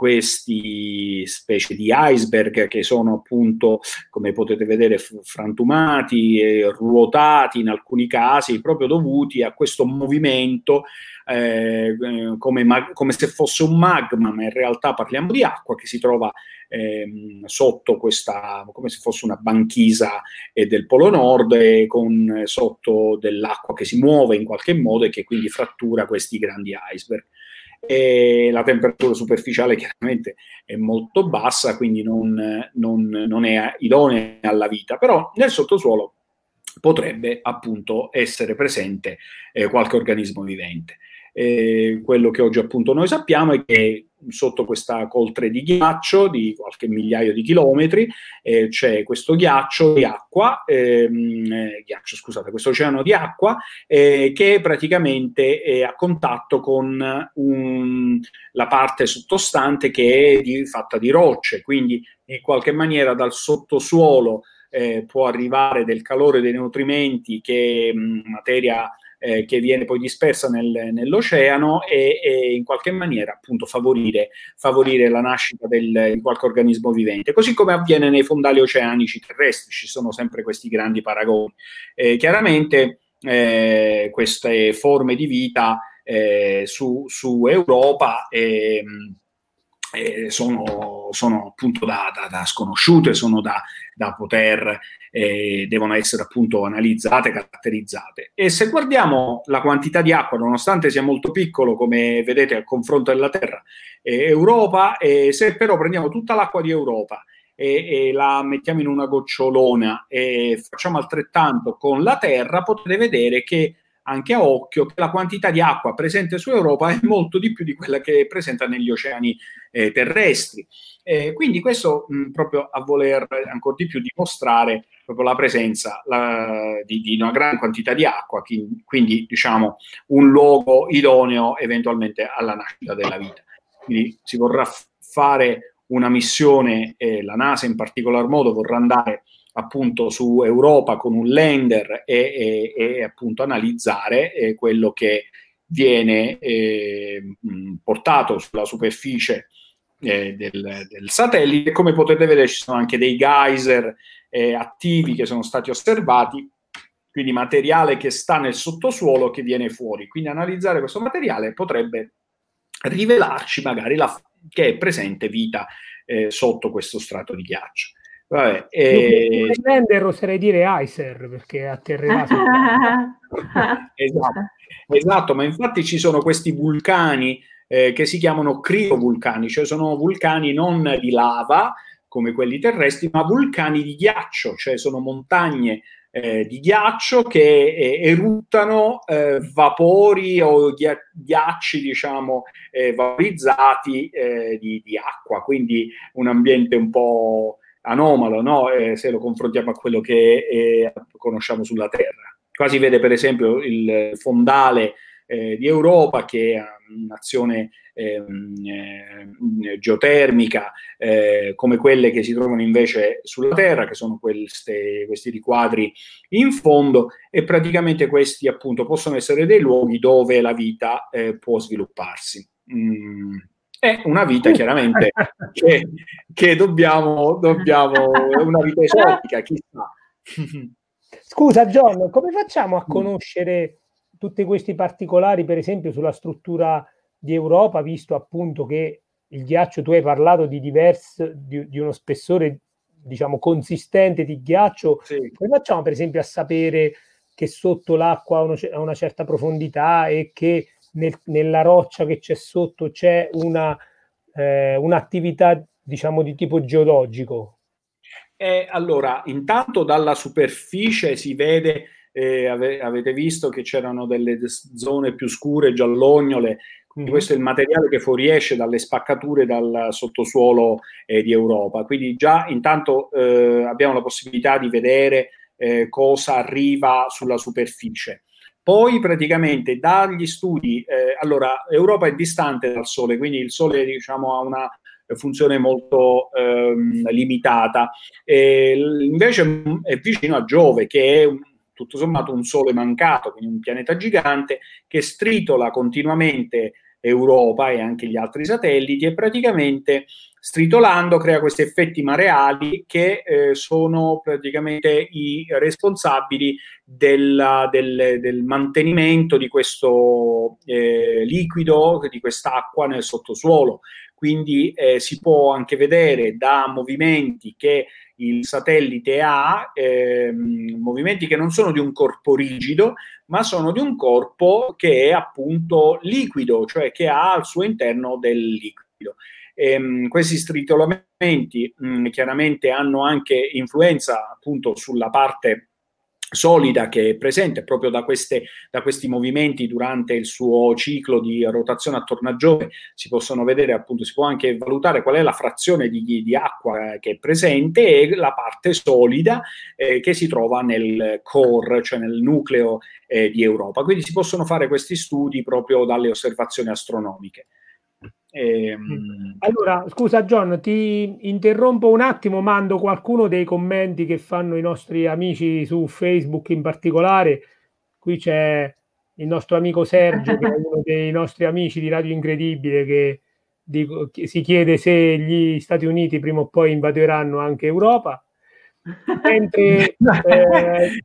questi specie di iceberg che sono appunto, come potete vedere, frantumati e ruotati in alcuni casi, proprio dovuti a questo movimento eh, come, mag- come se fosse un magma, ma in realtà parliamo di acqua che si trova eh, sotto questa, come se fosse una banchisa eh, del Polo Nord, e con eh, sotto dell'acqua che si muove in qualche modo e che quindi frattura questi grandi iceberg. E la temperatura superficiale chiaramente è molto bassa, quindi non, non, non è idonea alla vita, però nel sottosuolo potrebbe appunto essere presente eh, qualche organismo vivente. Eh, quello che oggi appunto noi sappiamo è che sotto questa coltre di ghiaccio di qualche migliaio di chilometri eh, c'è questo ghiaccio di acqua, ehm, eh, ghiaccio scusate, questo oceano di acqua eh, che praticamente è a contatto con un, la parte sottostante che è di, fatta di rocce, quindi in qualche maniera dal sottosuolo eh, può arrivare del calore dei nutrimenti che mh, materia Eh, che viene poi dispersa nel, nell'oceano e, e in qualche maniera appunto favorire, favorire la nascita del, di qualche organismo vivente, così come avviene nei fondali oceanici terrestri. Ci sono sempre questi grandi paragoni. Eh, chiaramente eh, queste forme di vita eh, su, su Europa eh, eh, sono, sono appunto da, da, da sconosciute, sono da, da poter, eh, devono essere appunto analizzate, caratterizzate. E se guardiamo la quantità di acqua, nonostante sia molto piccolo, come vedete, al confronto della Terra, eh, Europa, eh, se però prendiamo tutta l'acqua di Europa e, e la mettiamo in una gocciolona e facciamo altrettanto con la Terra, potete vedere che anche a occhio che la quantità di acqua presente su Europa è molto di più di quella che è presente negli oceani eh, terrestri. Eh, quindi questo mh, proprio a voler ancora di più dimostrare proprio la presenza la, di, di una gran quantità di acqua, quindi, quindi diciamo un luogo idoneo eventualmente alla nascita della vita. Quindi si vorrà f- fare una missione, eh, la NASA in particolar modo vorrà andare appunto su Europa con un lander e, e, e appunto analizzare eh, quello che viene eh, portato sulla superficie eh, del, del satellite. Come potete vedere ci sono anche dei geyser eh, attivi che sono stati osservati, quindi materiale che sta nel sottosuolo che viene fuori. Quindi analizzare questo materiale potrebbe rivelarci magari la, che è presente vita eh, sotto questo strato di ghiaccio. Vabbè, eh... Lander oserei dire Icer perché atterrerà esatto, esatto, ma infatti ci sono questi vulcani eh, che si chiamano criovulcani, cioè sono vulcani non di lava come quelli terrestri, ma vulcani di ghiaccio, cioè sono montagne eh, di ghiaccio che eh, eruttano eh, vapori o ghi- ghiacci, diciamo, eh, vaporizzati eh, di, di acqua, quindi un ambiente un po' anomalo, no? Eh, se lo confrontiamo a quello che eh, conosciamo sulla Terra. Qua si vede per esempio il fondale eh, di Europa, che è un'azione eh, eh, geotermica, eh, come quelle che si trovano invece sulla Terra, che sono queste, questi riquadri in fondo, e praticamente questi appunto possono essere dei luoghi dove la vita eh, può svilupparsi. Mm. È una vita chiaramente che, che dobbiamo, dobbiamo, una vita esotica, chissà. Scusa John, come facciamo a conoscere tutti questi particolari, per esempio sulla struttura di Europa, visto appunto che il ghiaccio, tu hai parlato di diverso, di, di uno spessore diciamo consistente di ghiaccio, sì. Come facciamo per esempio a sapere che sotto l'acqua ha una certa profondità e che nel, nella roccia che c'è sotto c'è una eh, un'attività diciamo di tipo geologico? Eh, allora, intanto dalla superficie si vede, eh, ave, avete visto che c'erano delle zone più scure, giallognole, quindi questo è il materiale che fuoriesce dalle spaccature dal sottosuolo eh, di Europa. Quindi già intanto eh, abbiamo la possibilità di vedere eh, cosa arriva sulla superficie. Poi praticamente dagli studi, eh, allora Europa è distante dal Sole, quindi il Sole diciamo ha una funzione molto ehm, limitata, e invece è vicino a Giove, che è un, tutto sommato un Sole mancato, quindi un pianeta gigante che stritola continuamente Europa e anche gli altri satelliti, e praticamente stritolando crea questi effetti mareali che eh, sono praticamente i responsabili della, del, del mantenimento di questo eh, liquido, di quest'acqua nel sottosuolo. Quindi eh, si può anche vedere da movimenti che il satellite ha, ehm, movimenti che non sono di un corpo rigido, ma sono di un corpo che è appunto liquido, cioè che ha al suo interno del liquido. Ehm, questi stritolamenti mh, chiaramente hanno anche influenza appunto sulla parte solida che è presente proprio da, queste, da questi movimenti durante il suo ciclo di rotazione attorno a Giove. Si possono vedere appunto, si può anche valutare qual è la frazione di, di acqua che è presente e la parte solida eh, che si trova nel core, cioè nel nucleo eh, di Europa. Quindi si possono fare questi studi proprio dalle osservazioni astronomiche. Ehm... Allora, scusa John, ti interrompo un attimo, mando qualcuno dei commenti che fanno i nostri amici su Facebook in particolare. Qui c'è il nostro amico Sergio, che è uno dei nostri amici di Radio Incredibile, che, dico, che si chiede se gli Stati Uniti prima o poi invaderanno anche Europa. Mentre, eh,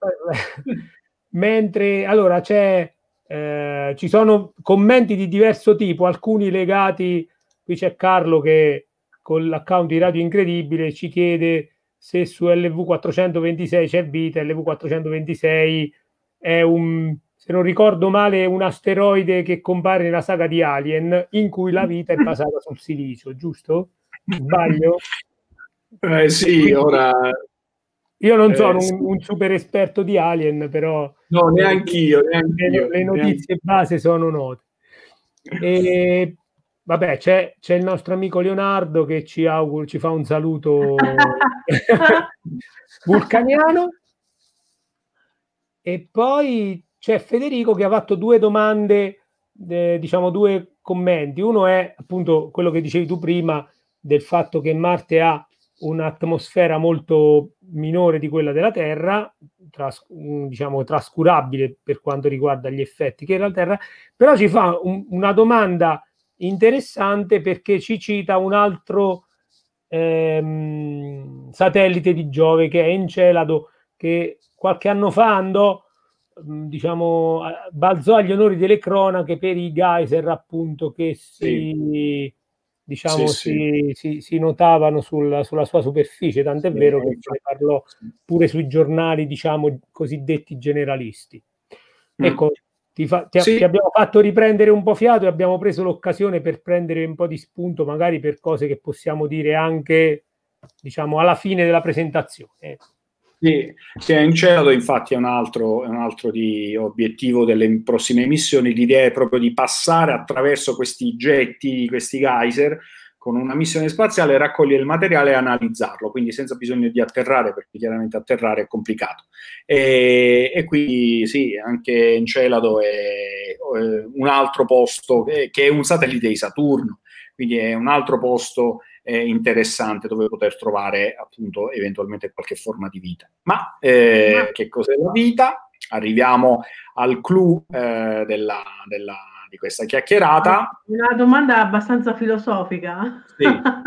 mentre allora c'è Eh, ci sono commenti di diverso tipo, alcuni legati, qui c'è Carlo che con l'account di Radio Incredibile ci chiede se su L V quattrocentoventisei c'è vita. L V quattrocentoventisei è un, se non ricordo male, un asteroide che compare nella saga di Alien, in cui la vita è basata sul silicio, giusto? Sbaglio? Eh sì, quindi, ora... Io non sono eh, un, un super esperto di Alien, però no, neanch'io, neanch'io, le, le notizie neanch'io. Base sono note. E vabbè, c'è, c'è il nostro amico Leonardo che ci augura, ci fa un saluto vulcaniano, e poi c'è Federico che ha fatto due domande, eh, diciamo due commenti. Uno è appunto quello che dicevi tu prima del fatto che Marte ha un'atmosfera molto minore di quella della Terra, tras, diciamo trascurabile per quanto riguarda gli effetti che è la Terra, però ci fa un, una domanda interessante perché ci cita un altro ehm, satellite di Giove che è Encelado, che qualche anno fa andò, diciamo, balzò agli onori delle cronache per i geyser appunto che si... Sì. diciamo sì, si, sì. Si, si notavano sul, sulla sua superficie, tant'è sì, vero che se ne parlò pure sui giornali, diciamo, cosiddetti generalisti. Mm. Ecco, ti, fa, ti, sì. ti abbiamo fatto riprendere un po' fiato e abbiamo preso l'occasione per prendere un po' di spunto, magari per cose che possiamo dire anche, diciamo, alla fine della presentazione. Ecco. Sì, sì, Encelado infatti è un altro, è un altro di obiettivo delle prossime missioni. L'idea è proprio di passare attraverso questi getti, questi geyser, con una missione spaziale raccogliere il materiale e analizzarlo, quindi senza bisogno di atterrare, perché chiaramente atterrare è complicato. E, e quindi sì, anche Encelado è, è un altro posto, che, che è un satellite di Saturno, quindi è un altro posto eh, interessante dove poter trovare appunto eventualmente qualche forma di vita. Ma eh, che cos'è la vita? Arriviamo al clou eh, della, della, di questa chiacchierata. Una domanda abbastanza filosofica. Sì.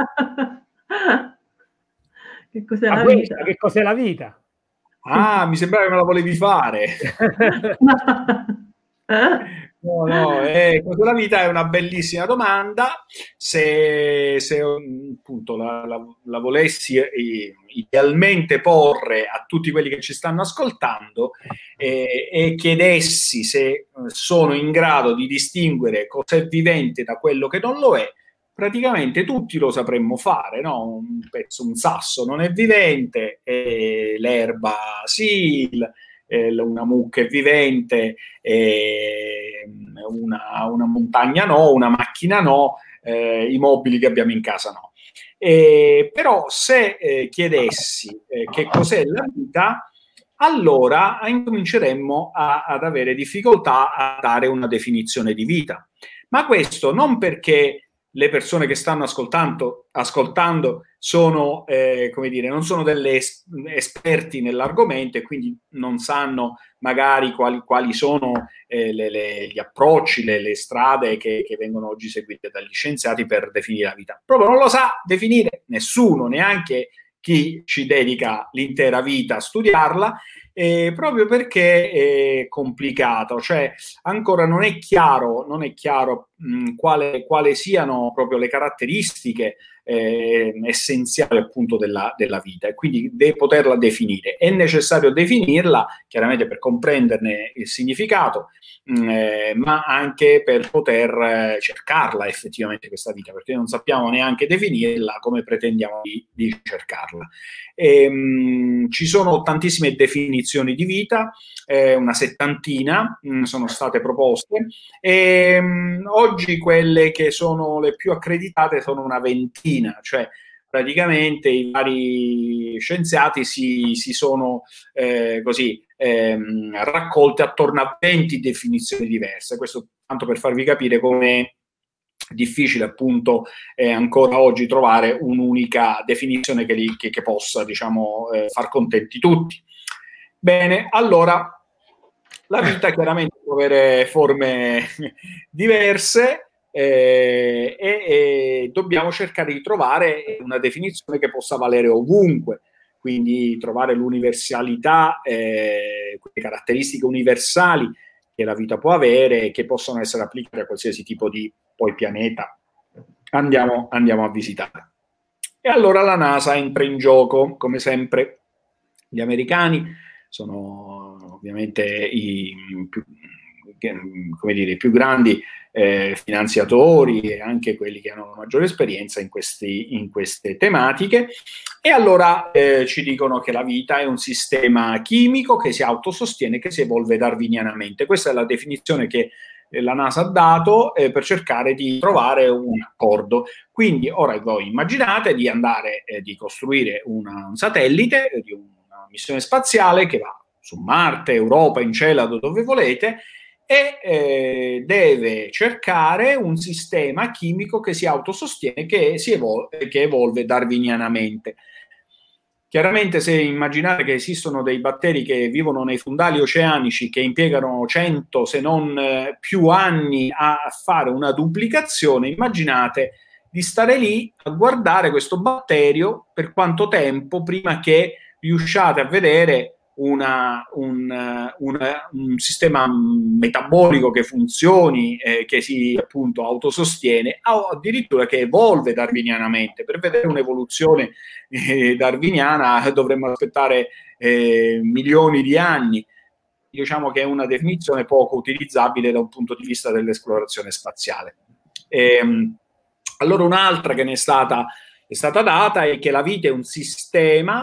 Che cos'è ah, la questa, vita? che cos'è la vita? Ah, mi sembrava che me la volevi fare. No, no, eh, cos'è la vita è una bellissima domanda. Se, se appunto la, la, la volessi eh, idealmente porre a tutti quelli che ci stanno ascoltando eh, e chiedessi se sono in grado di distinguere cos'è vivente da quello che non lo è, praticamente tutti lo sapremmo fare, no? Un pezzo, un sasso non è vivente, eh, l'erba sì, il, eh, una mucca è vivente, eh, una, una montagna no, una macchina no, eh, i mobili che abbiamo in casa no. Eh, però se eh, chiedessi eh, che cos'è la vita, allora incominceremmo a, ad avere difficoltà a dare una definizione di vita. Ma questo non perché le persone che stanno ascoltando, ascoltando sono, eh, come dire, non sono delle es- esperti nell'argomento e quindi non sanno magari quali, quali sono eh, le, le, gli approcci, le, le strade che, che vengono oggi seguite dagli scienziati per definire la vita. Proprio non lo sa definire nessuno, neanche chi ci dedica l'intera vita a studiarla, eh, proprio perché è complicato, cioè ancora non è chiaro, non è chiaro mh, quale, quale siano proprio le caratteristiche eh, essenziali appunto della, della vita e quindi deve poterla definire. È necessario definirla chiaramente per comprenderne il significato, mh, eh, ma anche per poter eh, cercarla effettivamente questa vita, perché non sappiamo neanche definirla, come pretendiamo di, di cercarla. E, mh, ci sono tantissime definizioni di vita, eh, una settantina mh, sono state proposte e mh, oggi quelle che sono le più accreditate sono una ventina, cioè praticamente i vari scienziati si, si sono eh, così ehm, raccolte attorno a venti definizioni diverse. Questo tanto per farvi capire come difficile appunto eh, ancora oggi trovare un'unica definizione che, li, che, che possa diciamo eh, far contenti tutti. Bene, allora la vita chiaramente può avere forme diverse eh, e, e dobbiamo cercare di trovare una definizione che possa valere ovunque, quindi trovare l'universalità, eh, quelle caratteristiche universali che la vita può avere e che possono essere applicate a qualsiasi tipo di poi pianeta andiamo, andiamo a visitare. E allora la NASA entra in gioco, come sempre. Gli americani sono ovviamente i più, come dire, i più grandi eh, finanziatori e anche quelli che hanno maggiore esperienza in, questi, in queste tematiche, e allora eh, ci dicono che la vita è un sistema chimico che si autosostiene, che si evolve darwinianamente. Questa è la definizione che la NASA ha dato eh, per cercare di trovare un accordo. Quindi ora voi immaginate di andare, eh, di costruire una, un satellite, eh, di una missione spaziale che va su Marte, Europa, Encelado, dove volete, e eh, deve cercare un sistema chimico che si autosostiene, che, si evolve, che evolve darwinianamente. Chiaramente, se immaginate che esistono dei batteri che vivono nei fondali oceanici che impiegano cento se non eh, più anni a fare una duplicazione, immaginate di stare lì a guardare questo batterio per quanto tempo prima che riusciate a vedere una, un, una, un sistema metabolico che funzioni, eh, che si appunto autosostiene, o addirittura che evolve darwinianamente. Per vedere un'evoluzione eh, darwiniana dovremmo aspettare eh, milioni di anni. Diciamo che è una definizione poco utilizzabile da un punto di vista dell'esplorazione spaziale. Ehm, allora un'altra che ne è stata, è stata data è che la vita è un sistema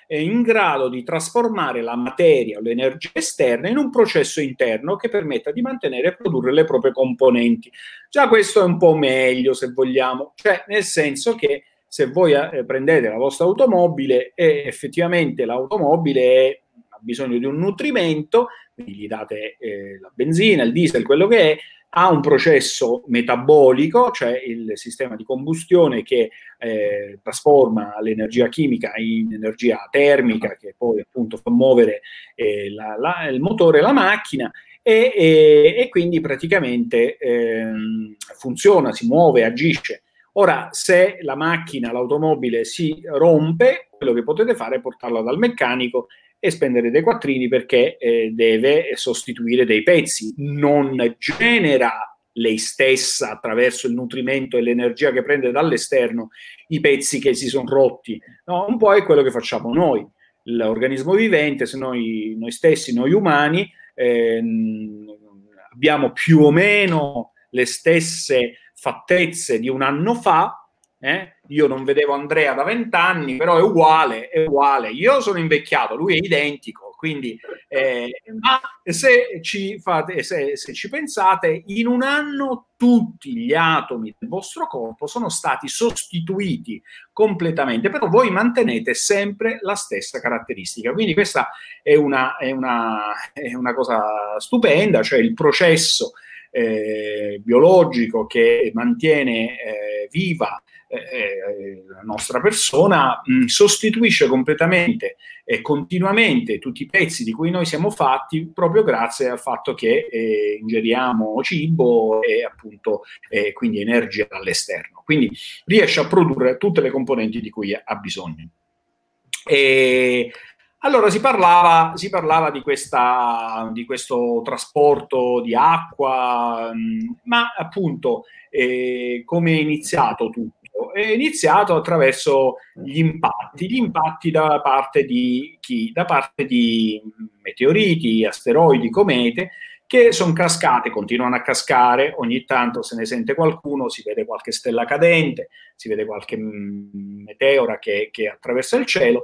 è in grado di trasformare la materia o l'energia esterna in un processo interno che permetta di mantenere e produrre le proprie componenti. Già questo è un po' meglio, se vogliamo, cioè nel senso che se voi eh, prendete la vostra automobile e effettivamente l'automobile è, ha bisogno di un nutrimento, quindi gli date eh, la benzina, il diesel, quello che è, ha un processo metabolico, cioè il sistema di combustione che eh, trasforma l'energia chimica in energia termica, che poi appunto fa muovere eh, la, la, il motore, la macchina, e, e, e quindi praticamente eh, funziona, si muove, agisce. Ora, se la macchina, l'automobile si rompe, quello che potete fare è portarla dal meccanico e spendere dei quattrini perché eh, deve sostituire dei pezzi. Non genera lei stessa, attraverso il nutrimento e l'energia che prende dall'esterno, i pezzi che si sono rotti. No, un po' è quello che facciamo noi. L'organismo vivente, se noi, noi stessi, noi umani, ehm, abbiamo più o meno le stesse fattezze di un anno fa. Eh? Io non vedevo Andrea da vent'anni, però è uguale, è uguale. Io sono invecchiato, lui è identico, quindi eh, ma se ci fate, se, se ci pensate, in un anno tutti gli atomi del vostro corpo sono stati sostituiti completamente, però voi mantenete sempre la stessa caratteristica. Quindi questa è una, è una, è una cosa stupenda, cioè il processo eh, biologico che mantiene eh, viva Eh, la nostra persona mh, sostituisce completamente e continuamente tutti i pezzi di cui noi siamo fatti, proprio grazie al fatto che eh, ingeriamo cibo e appunto eh, quindi energia dall'esterno, quindi riesce a produrre tutte le componenti di cui ha bisogno. E allora si parlava, si parlava di, questa, di questo trasporto di acqua, mh, ma appunto eh, come è iniziato tutto? È iniziato attraverso gli impatti, gli impatti da parte di chi? Da parte di meteoriti, asteroidi, comete, che sono cascate, continuano a cascare, ogni tanto se ne sente qualcuno, si vede qualche stella cadente, si vede qualche meteora che, che attraversa il cielo,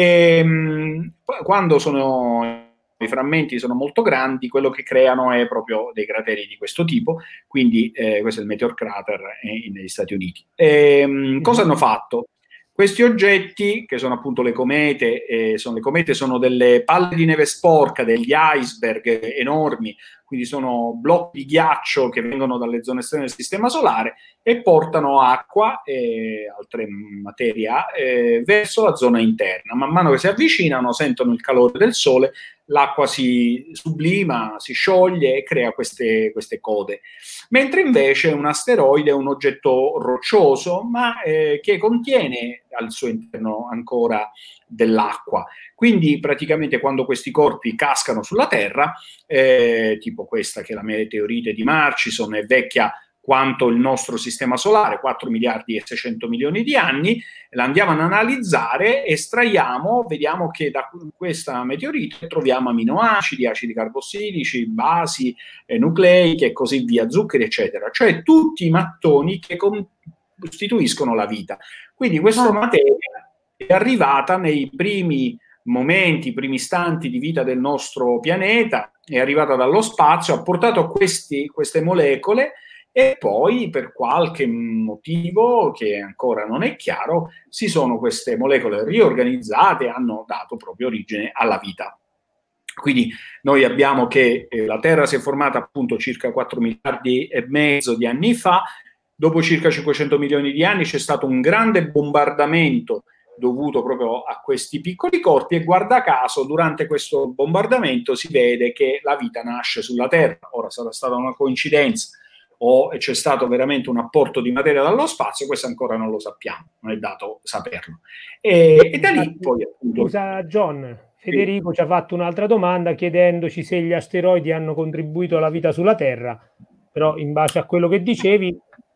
e mh, quando sono i frammenti sono molto grandi, quello che creano è proprio dei crateri di questo tipo, quindi eh, questo è il Meteor Crater eh, negli Stati Uniti. E, mh, cosa hanno fatto? Questi oggetti, che sono appunto le comete, eh, sono, le comete sono delle palle di neve sporca, degli iceberg enormi, quindi sono blocchi di ghiaccio che vengono dalle zone esterne del Sistema Solare e portano acqua e altre materia eh, verso la zona interna. Man mano che si avvicinano, sentono il calore del Sole, l'acqua si sublima, si scioglie e crea queste, queste code. Mentre invece un asteroide è un oggetto roccioso, ma eh, che contiene al suo interno ancora dell'acqua. Quindi praticamente quando questi corpi cascano sulla Terra, eh, tipo questa che è la meteorite di Murchison, è vecchia quanto il nostro sistema solare, quattro miliardi e seicento milioni di anni, la andiamo ad analizzare, estraiamo, vediamo che da questa meteorite troviamo aminoacidi, acidi carbossilici, basi, eh, nucleiche e così via, zuccheri, eccetera. Cioè tutti i mattoni che costituiscono la vita. Quindi questa materia è arrivata nei primi momenti, i primi istanti di vita del nostro pianeta, è arrivata dallo spazio, ha portato questi, queste molecole e poi per qualche motivo che ancora non è chiaro si sono queste molecole riorganizzate e hanno dato proprio origine alla vita. Quindi noi abbiamo che eh, la Terra si è formata appunto circa quattro miliardi e mezzo di anni fa, dopo circa cinquecento milioni di anni c'è stato un grande bombardamento dovuto proprio a questi piccoli corpi e guarda caso durante questo bombardamento si vede che la vita nasce sulla Terra. Ora sarà stata una coincidenza o c'è stato veramente un apporto di materia dallo spazio, questo ancora non lo sappiamo, non è dato saperlo. E, e da lì poi appunto... Scusa John, Federico sì. Ci ha fatto un'altra domanda chiedendoci se gli asteroidi hanno contribuito alla vita sulla Terra, però in base a quello che dicevi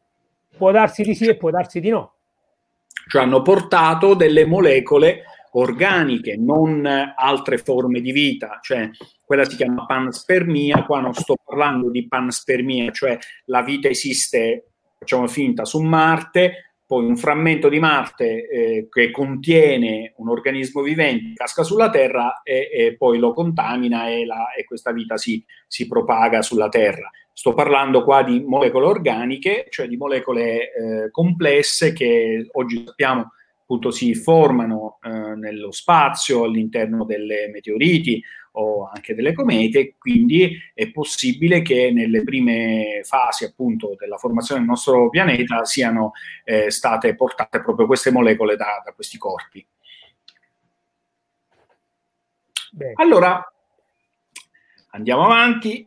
può darsi di sì e può darsi di no. Cioè hanno portato delle molecole organiche, non altre forme di vita, cioè quella si chiama panspermia, qua non sto parlando di panspermia, cioè la vita esiste, facciamo finta, su Marte, poi un frammento di Marte eh, che contiene un organismo vivente casca sulla Terra e, e poi lo contamina e, la, e questa vita si, si propaga sulla Terra. Sto parlando qua di molecole organiche, cioè di molecole eh, complesse che oggi sappiamo appunto si formano eh, nello spazio, all'interno delle meteoriti o anche delle comete, quindi è possibile che nelle prime fasi appunto della formazione del nostro pianeta siano eh, state portate proprio queste molecole da, da questi corpi. Beh. Allora, andiamo avanti.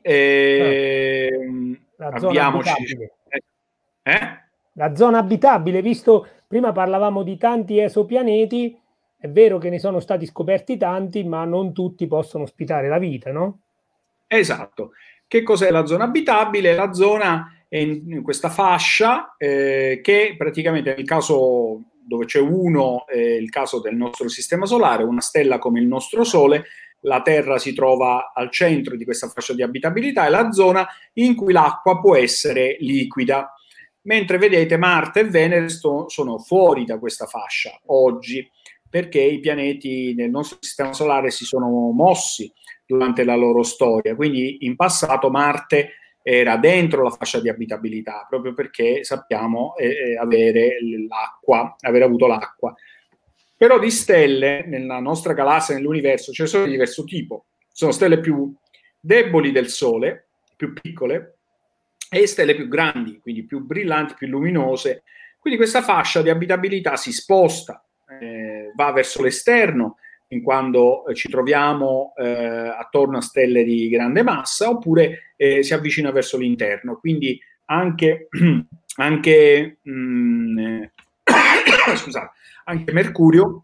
Eh, La abbiamoci... zona abitabile. Eh? La zona abitabile, visto prima parlavamo di tanti esopianeti, è vero che ne sono stati scoperti tanti, ma non tutti possono ospitare la vita, no? Esatto. Che cos'è la zona abitabile? La zona è in, in questa fascia eh, che praticamente nel caso dove c'è uno, eh, il caso del nostro sistema solare, una stella come il nostro Sole, la Terra si trova al centro di questa fascia di abitabilità, è la zona in cui l'acqua può essere liquida. Mentre vedete Marte e Venere sto, sono fuori da questa fascia oggi, perché i pianeti nel nostro sistema solare si sono mossi durante la loro storia. Quindi in passato Marte era dentro la fascia di abitabilità, proprio perché sappiamo eh, avere l'acqua, aver avuto l'acqua. Però di stelle nella nostra galassia, nell'universo, ce ne sono di diverso tipo. Sono stelle più deboli del Sole, più piccole, e stelle più grandi, quindi più brillanti, più luminose. Quindi questa fascia di abitabilità si sposta, eh, va verso l'esterno, in quando eh, ci troviamo eh, attorno a stelle di grande massa, oppure eh, si avvicina verso l'interno. Quindi anche, anche, mh, eh, scusate, anche Mercurio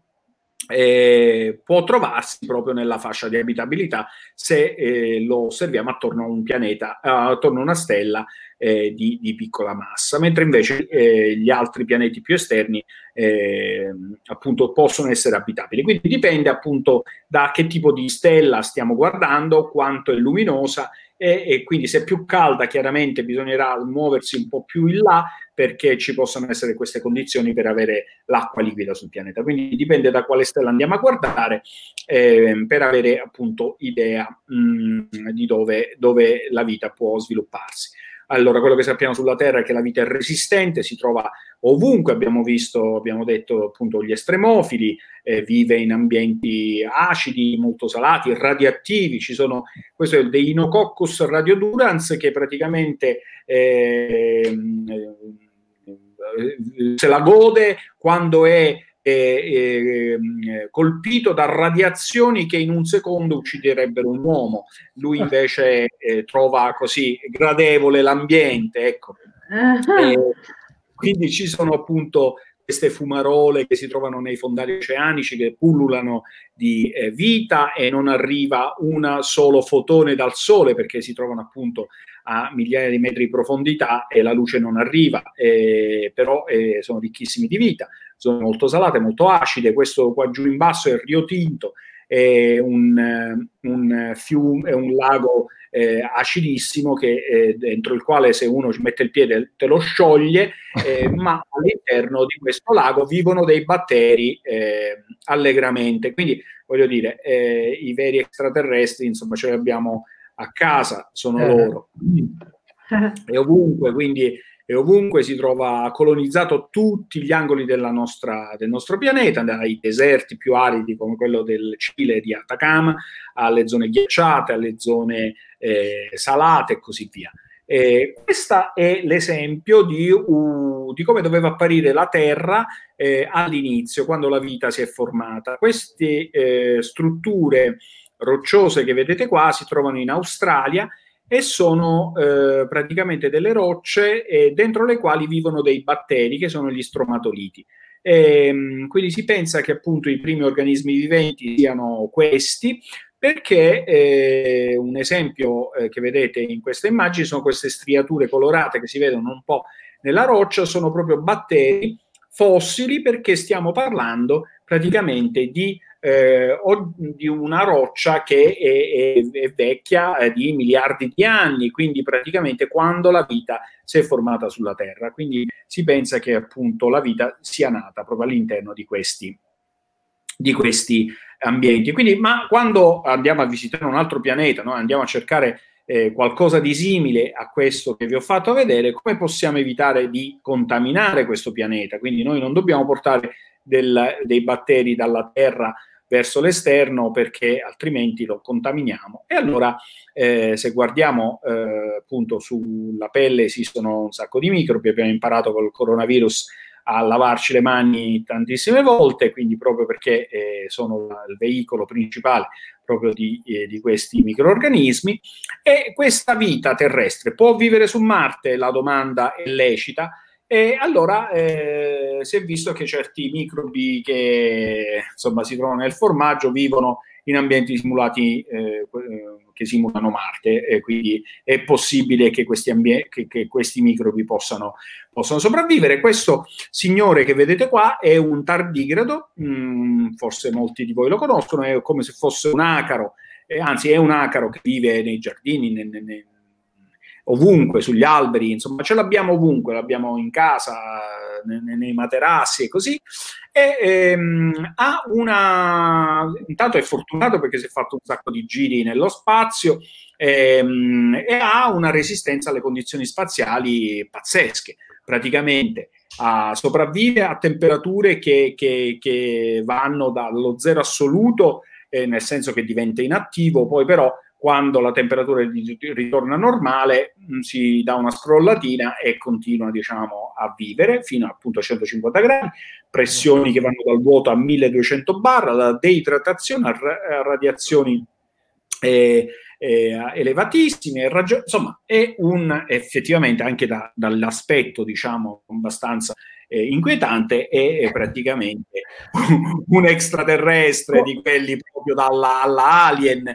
Eh, può trovarsi proprio nella fascia di abitabilità se eh, lo osserviamo attorno a un pianeta, eh, attorno a una stella eh, di, di piccola massa, mentre invece eh, gli altri pianeti più esterni eh, appunto possono essere abitabili. Quindi dipende appunto da che tipo di stella stiamo guardando, quanto è luminosa e, e quindi se è più calda chiaramente bisognerà muoversi un po' più in là perché ci possano essere queste condizioni per avere l'acqua liquida sul pianeta. Quindi dipende da quale stella andiamo a guardare eh, per avere appunto idea mh, di dove, dove la vita può svilupparsi. Allora, quello che sappiamo sulla Terra è che la vita è resistente, si trova ovunque, abbiamo visto, abbiamo detto appunto gli estremofili, eh, vive in ambienti acidi, molto salati, radioattivi, ci sono, questo è il Deinococcus radiodurans che praticamente eh, se la gode quando è eh, eh, colpito da radiazioni che in un secondo ucciderebbero un uomo. Lui invece eh, trova così gradevole l'ambiente, ecco. E quindi ci sono appunto queste fumarole che si trovano nei fondali oceanici che pullulano di eh, vita e non arriva un solo fotone dal Sole perché si trovano appunto a migliaia di metri di profondità e la luce non arriva, eh, però eh, sono ricchissimi di vita, sono molto salate, molto acide. Questo qua giù in basso è il Rio Tinto, è un, un fiume, è un lago eh, acidissimo che, eh, dentro il quale se uno ci mette il piede te lo scioglie, eh, ma all'interno di questo lago vivono dei batteri eh, allegramente. Quindi voglio dire, eh, i veri extraterrestri, insomma, ce li abbiamo a casa, sono eh. loro. E ovunque, quindi e ovunque si trova colonizzato tutti gli angoli della nostra, del nostro pianeta, dai deserti più aridi come quello del Cile di Atacama, alle zone ghiacciate, alle zone eh, salate e così via. Eh, questo è l'esempio di, uh, di come doveva apparire la Terra eh, all'inizio, quando la vita si è formata. Queste eh, strutture rocciose che vedete qua si trovano in Australia e sono eh, praticamente delle rocce eh, dentro le quali vivono dei batteri che sono gli stromatoliti. E, quindi si pensa che appunto i primi organismi viventi siano questi, perché eh, un esempio eh, che vedete in queste immagini sono queste striature colorate che si vedono un po' nella roccia, sono proprio batteri fossili, perché stiamo parlando praticamente di eh, o di una roccia che è, è, è vecchia eh, di miliardi di anni, quindi praticamente quando la vita si è formata sulla Terra. Quindi si pensa che appunto la vita sia nata proprio all'interno di questi, di questi ambienti. Quindi, ma quando andiamo a visitare un altro pianeta, no? Andiamo a cercare eh, qualcosa di simile a questo che vi ho fatto vedere, come possiamo evitare di contaminare questo pianeta? Quindi noi non dobbiamo portare del, dei batteri dalla Terra verso l'esterno, perché altrimenti lo contaminiamo. E allora eh, se guardiamo eh, appunto sulla pelle esistono un sacco di microbi, abbiamo imparato col coronavirus a lavarci le mani tantissime volte, quindi proprio perché eh, sono il veicolo principale proprio di, eh, di questi microrganismi. E questa vita terrestre può vivere su Marte? La domanda è lecita. E allora eh, si è visto che certi microbi che insomma si trovano nel formaggio vivono in ambienti simulati eh, che simulano Marte, e quindi è possibile che questi, ambie- che, che questi microbi possano, possano sopravvivere. Questo signore che vedete qua è un tardigrado, mh, forse molti di voi lo conoscono, è come se fosse un acaro, eh, anzi è un acaro che vive nei giardini, nei, nei, ovunque, sugli alberi, insomma ce l'abbiamo ovunque, l'abbiamo in casa, nei, nei materassi e così. E ehm, ha una, intanto è fortunato perché si è fatto un sacco di giri nello spazio, ehm, e ha una resistenza alle condizioni spaziali pazzesche, praticamente a sopravvive a temperature che, che, che vanno dallo zero assoluto, eh, nel senso che diventa inattivo, poi però quando la temperatura ritorna normale mh, si dà una scrollatina e continua, diciamo, a vivere fino appunto a centocinquanta gradi, pressioni che vanno dal vuoto a milleduecento bar, da deidratazione a, ra- a radiazioni eh, eh, elevatissime, ragio- insomma è un effettivamente anche da, dall'aspetto, diciamo, abbastanza eh, inquietante, è, è praticamente un extraterrestre di quelli proprio dalla alla Alien.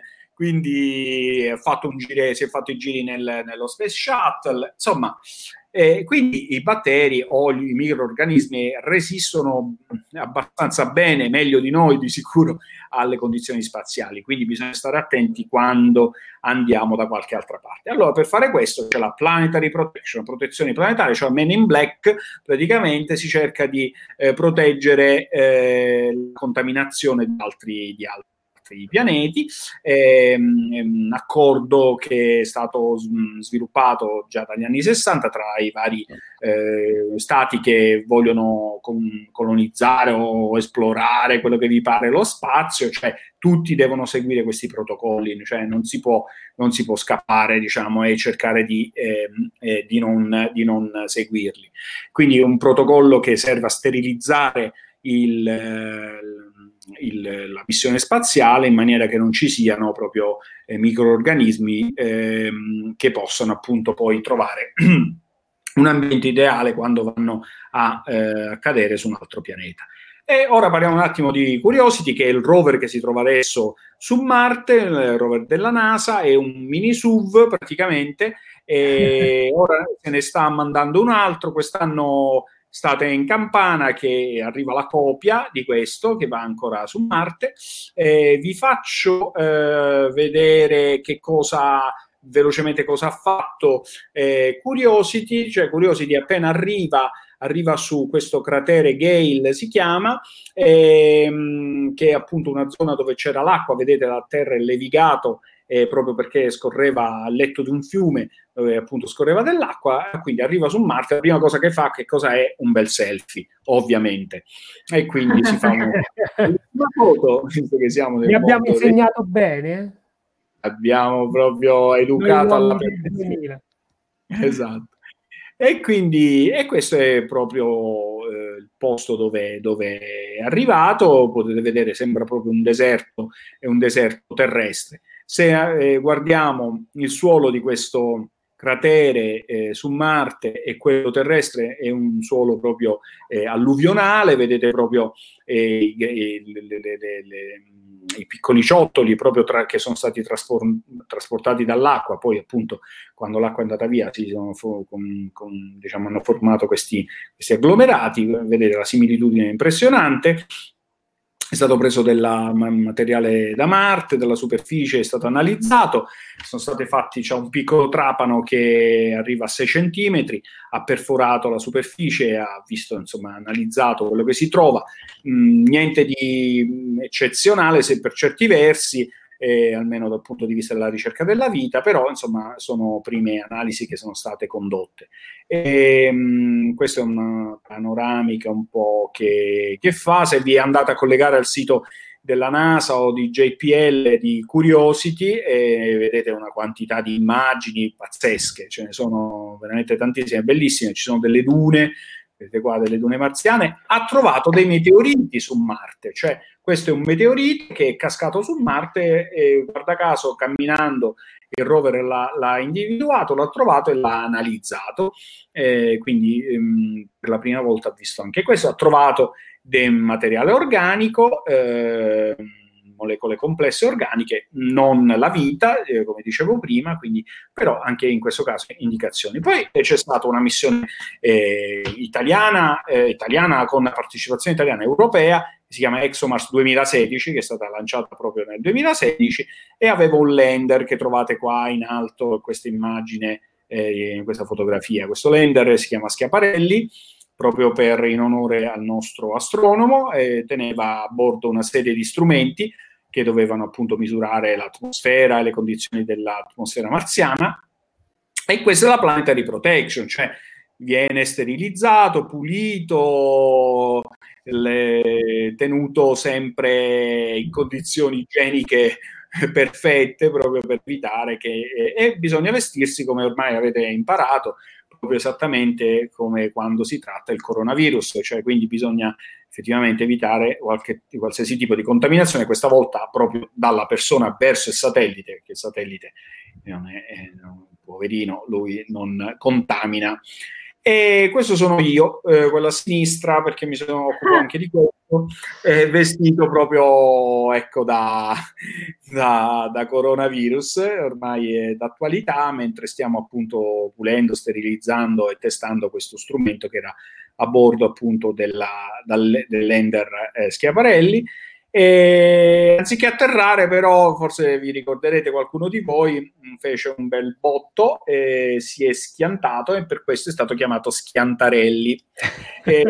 Quindi ha fatto un giro, si è fatto i giri nel, nello Space Shuttle, insomma, eh, quindi i batteri o i microorganismi resistono abbastanza bene, meglio di noi di sicuro, alle condizioni spaziali, quindi bisogna stare attenti quando andiamo da qualche altra parte. Allora, per fare questo c'è la Planetary Protection, protezione planetaria, cioè Men in Black, praticamente si cerca di eh, proteggere eh, la contaminazione di altri, di altri pianeti. È un accordo che è stato sviluppato già dagli anni sessanta tra i vari eh, stati che vogliono con- colonizzare o esplorare quello che vi pare lo spazio, cioè tutti devono seguire questi protocolli, cioè non si può, non si può scappare, diciamo, e cercare di, eh, eh, di, non, di non seguirli. Quindi è un protocollo che serve a sterilizzare il, il, la missione spaziale in maniera che non ci siano proprio eh, microorganismi ehm, che possano appunto poi trovare un ambiente ideale quando vanno a eh, cadere su un altro pianeta. E ora parliamo un attimo di Curiosity, che è il rover che si trova adesso su Marte, il rover della NASA, è un mini S U V praticamente, e ora se ne sta mandando un altro. Quest'anno state in campana che arriva la copia di questo che va ancora su Marte. Eh, vi faccio eh, vedere che cosa, velocemente cosa ha fatto eh, Curiosity, cioè Curiosity appena arriva arriva su questo cratere Gale, si chiama, ehm, che è appunto una zona dove c'era l'acqua, vedete la terra è levigato eh, proprio perché scorreva al letto di un fiume dove appunto scorreva dell'acqua, quindi arriva su Marte, la prima cosa che fa, che cosa è? Un bel selfie, ovviamente, e quindi si fa una, una foto, visto che siamo nel Vi abbiamo mondo insegnato dei... bene? abbiamo proprio educato alla perfezione. Esatto. E quindi e questo è proprio eh, il posto dove, dove è arrivato. Potete vedere, sembra proprio un deserto, è un deserto terrestre. Se eh, guardiamo il suolo di questo cratere eh, su Marte e quello terrestre, è un suolo proprio eh, alluvionale, vedete proprio eh, le, le, le, le, i piccoli ciottoli proprio tra, che sono stati traspor- trasportati dall'acqua, poi appunto quando l'acqua è andata via si sono fo- con, con, diciamo, hanno formato questi, questi agglomerati. Vedete, la similitudine è impressionante. è stato preso del materiale da Marte, dalla superficie, è stato analizzato, sono stati fatti, c'è un piccolo trapano che arriva a sei centimetri, ha perforato la superficie, ha visto, insomma, analizzato quello che si trova, mh, niente di eccezionale se per certi versi, eh, almeno dal punto di vista della ricerca della vita, però insomma sono prime analisi che sono state condotte. E, mh, questa è una panoramica un po' che, che fa, se vi andate a collegare al sito della NASA o di J P L di Curiosity e vedete una quantità di immagini pazzesche, ce ne sono veramente tantissime, bellissime, ci sono delle dune, vedete qua delle dune marziane, ha trovato dei meteoriti su Marte, cioè questo è un meteorite che è cascato su Marte e guarda caso camminando il rover l'ha, l'ha individuato, l'ha trovato e l'ha analizzato, eh, quindi ehm, per la prima volta ha visto anche questo, ha trovato del materiale organico, eh, molecole complesse organiche, non la vita, eh, come dicevo prima, quindi però anche in questo caso indicazioni. Poi c'è stata una missione eh, italiana, eh, italiana con la partecipazione italiana europea, si chiama ExoMars duemilasedici, che è stata lanciata proprio nel duemilasedici, e aveva un lander che trovate qua in alto, questa immagine, eh, in questa fotografia. Questo lander si chiama Schiaparelli, proprio per, in onore al nostro astronomo, e teneva a bordo una serie di strumenti che dovevano appunto misurare l'atmosfera e le condizioni dell'atmosfera marziana, e questa è la planetary protection, cioè viene sterilizzato, pulito, le, tenuto sempre in condizioni igieniche perfette, proprio per evitare che... E bisogna vestirsi, come ormai avete imparato, proprio esattamente come quando si tratta il coronavirus, cioè quindi bisogna effettivamente evitare qualche, qualsiasi tipo di contaminazione, questa volta proprio dalla persona verso il satellite, perché il satellite non è, è un poverino, lui non contamina. E questo sono io, eh, quella a sinistra, perché mi sono occupato anche di questo, eh, vestito proprio, ecco, da, da, da coronavirus, ormai è d'attualità, mentre stiamo appunto pulendo, sterilizzando e testando questo strumento che era a bordo appunto della, dal, dell'Ender eh, Schiaparelli. E anziché atterrare, però, forse vi ricorderete, qualcuno di voi fece un bel botto e si è schiantato, e per questo è stato chiamato Schiantarelli. E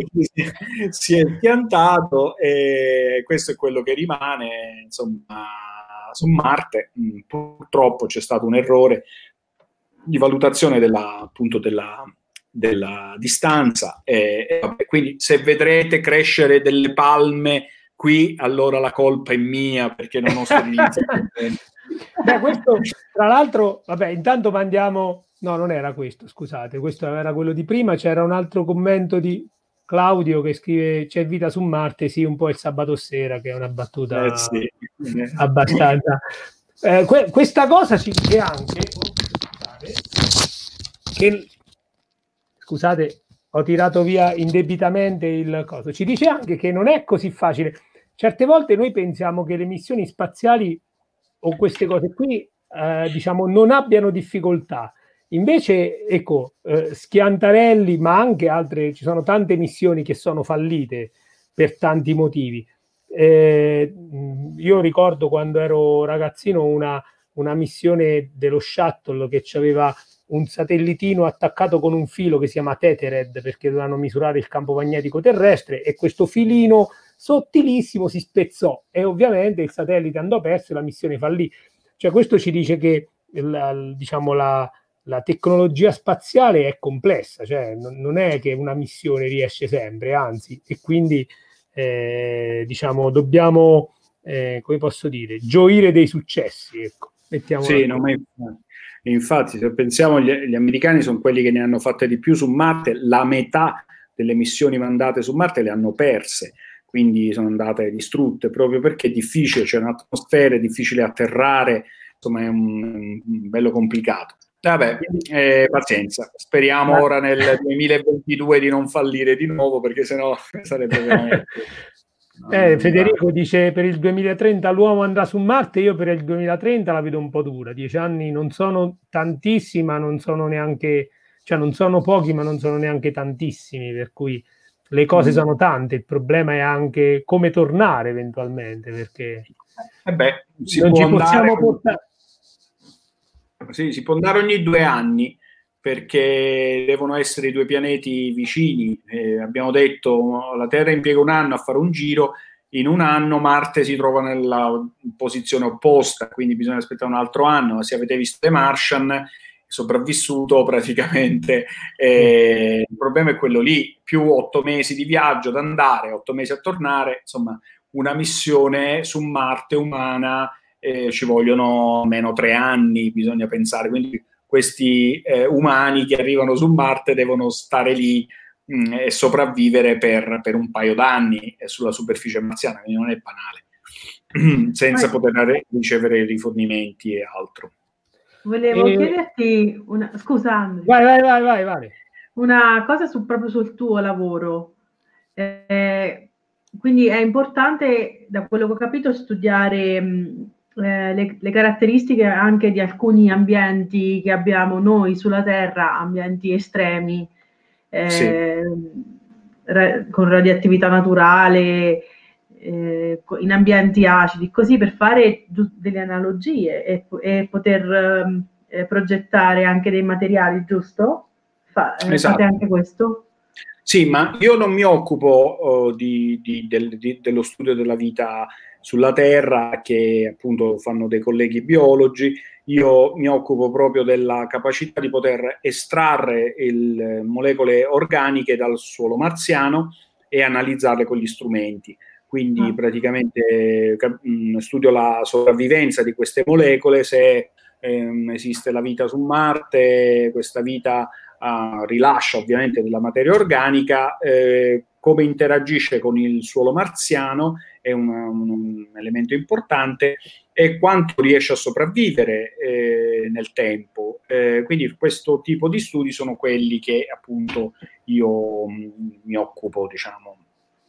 si è schiantato, e questo è quello che rimane, insomma, su Marte. Purtroppo c'è stato un errore di valutazione della, appunto della, della distanza, e, e vabbè, quindi se vedrete crescere delle palme qui, allora la colpa è mia, perché non ho sterilizzato. Beh, questo tra l'altro, vabbè, intanto mandiamo, no, non era questo, scusate, questo era quello di prima, c'era un altro commento di Claudio che scrive: c'è vita su Marte, sì, un po' il sabato sera, che è una battuta eh sì. abbastanza eh, que- questa cosa ci dice anche che, scusate, ho tirato via indebitamente il coso, ci dice anche che non è così facile. Certe volte noi pensiamo che le missioni spaziali o queste cose qui eh, diciamo non abbiano difficoltà, invece ecco, eh, Schiantarelli, ma anche altre, ci sono tante missioni che sono fallite per tanti motivi. Eh, io ricordo quando ero ragazzino una, una missione dello shuttle che aveva un satellitino attaccato con un filo che si chiama Tethered, perché dovevano misurare il campo magnetico terrestre, e questo filino sottilissimo si spezzò e ovviamente il satellite andò perso e la missione fallì. Cioè questo ci dice che la, diciamo la, la tecnologia spaziale è complessa, cioè non, non è che una missione riesce sempre, anzi, e quindi eh, diciamo dobbiamo eh, come posso dire, gioire dei successi, ecco. Sì, no, ma infatti se pensiamo gli, gli americani sono quelli che ne hanno fatte di più su Marte, la metà delle missioni mandate su Marte le hanno perse, quindi sono andate distrutte proprio perché è difficile, c'è un'atmosfera, è difficile atterrare, insomma è un, un bello complicato. Vabbè, eh, pazienza, speriamo Ma... ora nel duemilaventidue di non fallire di nuovo, perché sennò sarebbe veramente... Eh, Federico dice per il duemilatrenta l'uomo andrà su Marte, io per il duemilatrenta la vedo un po' dura, dieci anni non sono tantissimi, ma non sono neanche, cioè non sono pochi, ma non sono neanche tantissimi, per cui le cose sono tante, il problema è anche come tornare eventualmente, perché eh beh, si non può ci possiamo andare, portare. sì, si può andare ogni due anni perché devono essere i due pianeti vicini. Eh, abbiamo detto la Terra impiega un anno a fare un giro, in un anno Marte si trova nella posizione opposta, quindi bisogna aspettare un altro anno. Se avete visto The Martian, sopravvissuto praticamente, eh, il problema è quello lì, più otto mesi di viaggio da andare, otto mesi a tornare, insomma una missione su Marte umana eh, ci vogliono meno tre anni, bisogna pensare, quindi questi eh, umani che arrivano su Marte devono stare lì mh, e sopravvivere per, per un paio d'anni sulla superficie marziana, quindi non è banale, senza poter ricevere rifornimenti e altro. Volevo E... chiederti una scusa, Andrea. Vai, vai, vai, vai, vai. Una cosa su, proprio sul tuo lavoro. Eh, quindi è importante, da quello che ho capito, studiare mh, eh, le, le caratteristiche anche di alcuni ambienti che abbiamo noi sulla Terra, ambienti estremi, eh, sì. ra- con radioattività naturale, eh, in ambienti acidi, così per fare delle analogie e, e poter eh, progettare anche dei materiali, giusto? Fa, eh, esatto. Fate anche questo? Sì, ma io non mi occupo uh, di, di, del, di, dello studio della vita sulla Terra, che appunto fanno dei colleghi biologi. Io mi occupo proprio della capacità di poter estrarre il, molecole organiche dal suolo marziano e analizzarle con gli strumenti. Quindi ah. praticamente mh, studio la sopravvivenza di queste molecole, se ehm, esiste la vita su Marte, questa vita Uh, rilascia ovviamente della materia organica, eh, come interagisce con il suolo marziano è un, un, un elemento importante, e quanto riesce a sopravvivere eh, nel tempo. Eh, quindi questo tipo di studi sono quelli che appunto io mh, mi occupo, diciamo.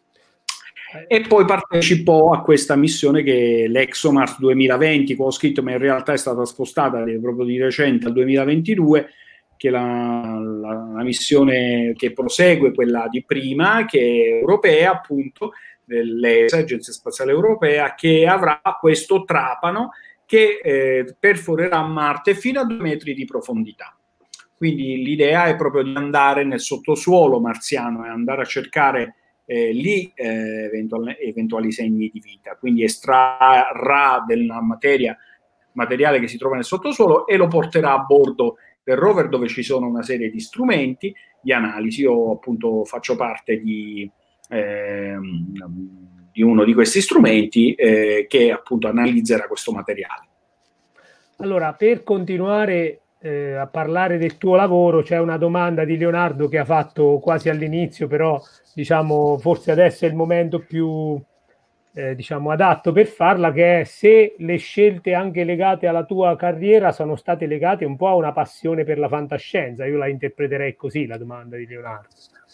E poi partecipo a questa missione che è l'ExoMars duemilaventi, che ho scritto, ma in realtà è stata spostata proprio di recente al duemilaventidue, che è la, la, la missione che prosegue quella di prima, che è europea, appunto, dell'E S A, Agenzia Spaziale Europea, che avrà questo trapano che eh, perforerà Marte fino a due metri di profondità. Quindi l'idea è proprio di andare nel sottosuolo marziano e andare a cercare eh, lì eh, eventuali, eventuali segni di vita. Quindi estrarrà della materia, materiale che si trova nel sottosuolo e lo porterà a bordo del rover, dove ci sono una serie di strumenti di analisi. Io appunto faccio parte di, eh, di uno di questi strumenti eh, che appunto analizzerà questo materiale. Allora, per continuare eh, a parlare del tuo lavoro, c'è una domanda di Leonardo che ha fatto quasi all'inizio, però diciamo forse adesso è il momento più eh, diciamo adatto per farla, che è se le scelte anche legate alla tua carriera sono state legate un po' a una passione per la fantascienza. Io la interpreterei così, la domanda di Leonardo.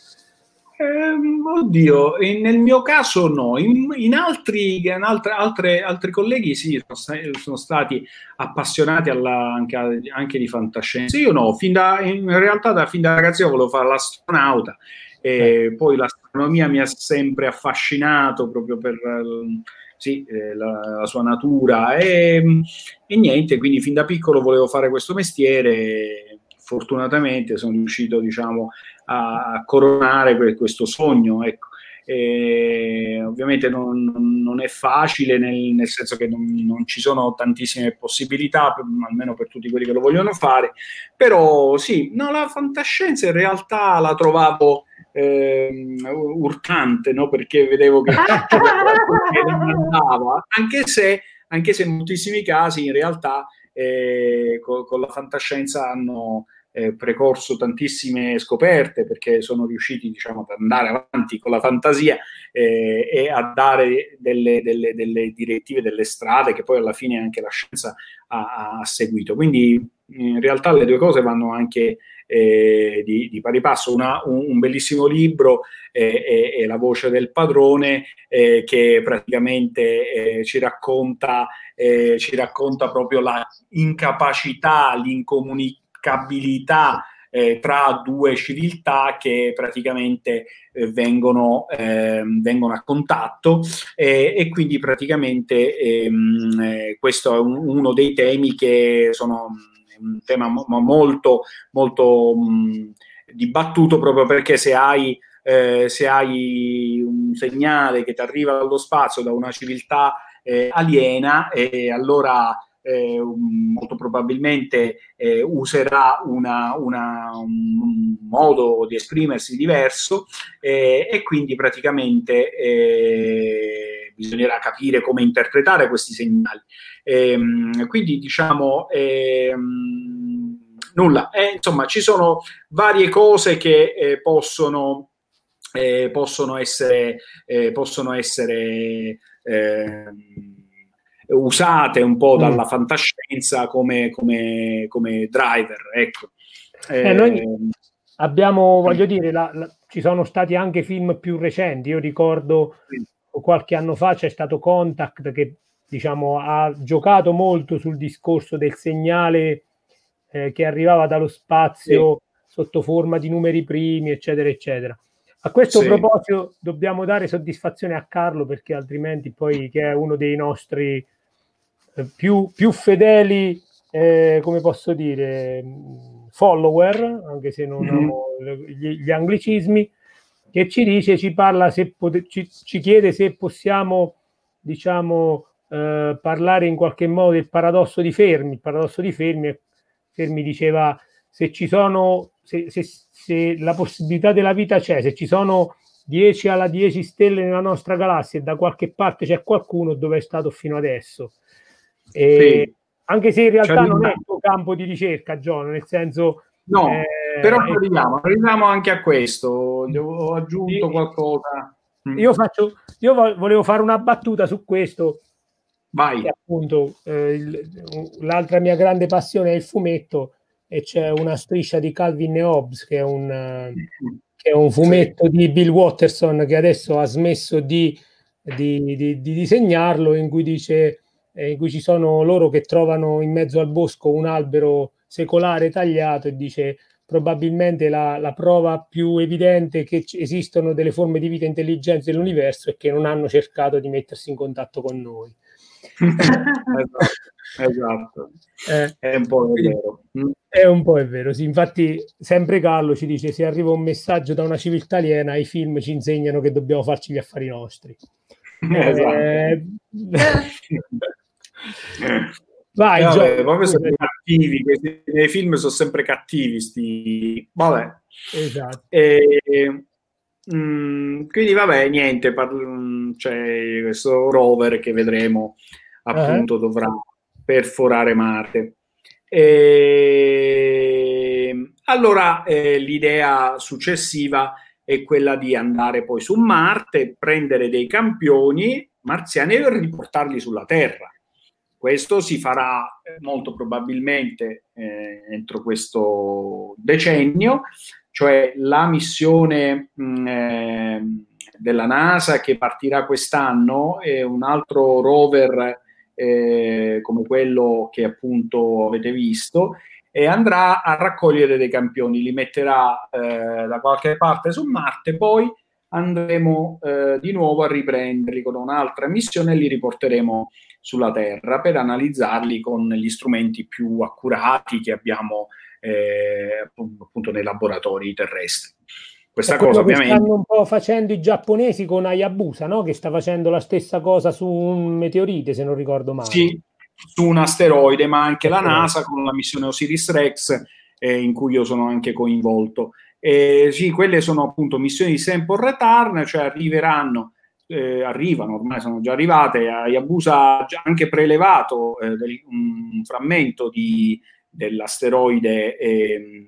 Eh, oddio, in, nel mio caso no, in, in altri, in altre, altre, altri colleghi sì, sono, sono stati appassionati alla, anche, anche di fantascienza. Io no, fin da, in realtà da, fin da ragazzino volevo fare l'astronauta, e eh. poi l'astronomia mi ha sempre affascinato proprio per sì, eh, la, la sua natura e, e niente, quindi fin da piccolo volevo fare questo mestiere. Fortunatamente sono riuscito, diciamo, a coronare questo sogno, ecco. E ovviamente non, non è facile, nel, nel senso che non, non ci sono tantissime possibilità, per, almeno per tutti quelli che lo vogliono fare, però sì, no, la fantascienza in realtà la trovavo eh, urtante, no? Perché vedevo che non andava, anche se, anche se in moltissimi casi in realtà eh, con, con la fantascienza hanno Eh, precorso tantissime scoperte, perché sono riusciti, diciamo, ad andare avanti con la fantasia eh, e a dare delle, delle, delle direttive, delle strade che poi alla fine anche la scienza ha, ha seguito. Quindi in realtà le due cose vanno anche eh, di, di pari passo. Una, un, un bellissimo libro eh, è, è La voce del padrone, eh, che praticamente eh, ci racconta eh, ci racconta proprio la incapacità, l'incomunicazione eh, tra due civiltà che praticamente eh, vengono, eh, vengono a contatto eh, e quindi praticamente ehm, eh, questo è un, uno dei temi che sono un tema mo- molto molto mh, dibattuto, proprio perché se hai Eh, se hai un segnale che ti arriva dallo spazio da una civiltà eh, aliena, e eh, allora eh, molto probabilmente eh, userà una, una, un modo di esprimersi diverso eh, e quindi praticamente eh, bisognerà capire come interpretare questi segnali. Eh, quindi diciamo eh, nulla, eh, insomma ci sono varie cose che eh, possono Eh, possono essere, eh, possono essere eh, usate un po' dalla fantascienza come, come, come driver, ecco. Eh, Eh, noi abbiamo, voglio dire, la, la, ci sono stati anche film più recenti. Io ricordo qualche anno fa c'è stato Contact che, diciamo, ha giocato molto sul discorso del segnale eh, che arrivava dallo spazio sì. sotto forma di numeri primi, eccetera, eccetera. A questo sì. proposito dobbiamo dare soddisfazione a Carlo, perché altrimenti poi, che è uno dei nostri eh, più, più fedeli, eh, come posso dire, follower, anche se non mm-hmm. amo gli, gli anglicismi, che ci dice, ci parla, se pot- ci, ci chiede se possiamo, diciamo, eh, parlare in qualche modo del paradosso di Fermi. Il paradosso di Fermi, Fermi diceva, se ci sono, se, se, se la possibilità della vita c'è, se ci sono dieci alla dieci stelle nella nostra galassia e da qualche parte c'è qualcuno, dove è stato fino adesso. E sì. Anche se in realtà cioè, non è il tuo campo di ricerca, John, nel senso... No, eh, però arriviamo, arriviamo anche a questo, ho aggiunto qualcosa. Io, faccio, io volevo fare una battuta su questo. Vai. Che appunto eh, il, l'altra mia grande passione è il fumetto, e c'è una striscia di Calvin e Hobbes che è un, uh, che è un fumetto sì. di Bill Watterson, che adesso ha smesso di, di, di, di disegnarlo, in cui dice eh, in cui ci sono loro che trovano in mezzo al bosco un albero secolare tagliato, e dice probabilmente la, la prova più evidente che esistono delle forme di vita intelligenti dell'universo è che non hanno cercato di mettersi in contatto con noi. esatto, esatto. Eh, è un po' vero. È un po' è vero, sì. Infatti sempre Carlo ci dice, se arriva un messaggio da una civiltà aliena, i film ci insegnano che dobbiamo farci gli affari nostri. Esatto. Eh... Vai, eh, vabbè, proprio sono cattivi, questi, nei film sono sempre cattivi sti... vabbè. Esatto. E, mh, quindi vabbè, niente, parlo, c'è questo rover che vedremo appunto uh-huh. dovrà perforare Marte. E, allora eh, l'idea successiva è quella di andare poi su Marte, prendere dei campioni marziani e riportarli sulla Terra. Questo si farà molto probabilmente eh, entro questo decennio, cioè la missione mh, eh, della NASA che partirà quest'anno è un altro rover eh, come quello che appunto avete visto, e andrà a raccogliere dei campioni, li metterà eh, da qualche parte su Marte, poi andremo eh, di nuovo a riprenderli con un'altra missione e li riporteremo sulla Terra per analizzarli con gli strumenti più accurati che abbiamo eh, appunto nei laboratori terrestri. Questa cosa ovviamente stanno un po' facendo i giapponesi con Hayabusa, no? Che sta facendo la stessa cosa su un meteorite, se non ricordo male. Sì, su un asteroide, ma anche la NASA con la missione Osiris-Rex eh, in cui io sono anche coinvolto. Eh, sì, quelle sono appunto missioni di sample return, cioè arriveranno Eh, arrivano, ormai sono già arrivate. Hayabusa ha già anche prelevato eh, del, un frammento di, dell'asteroide eh,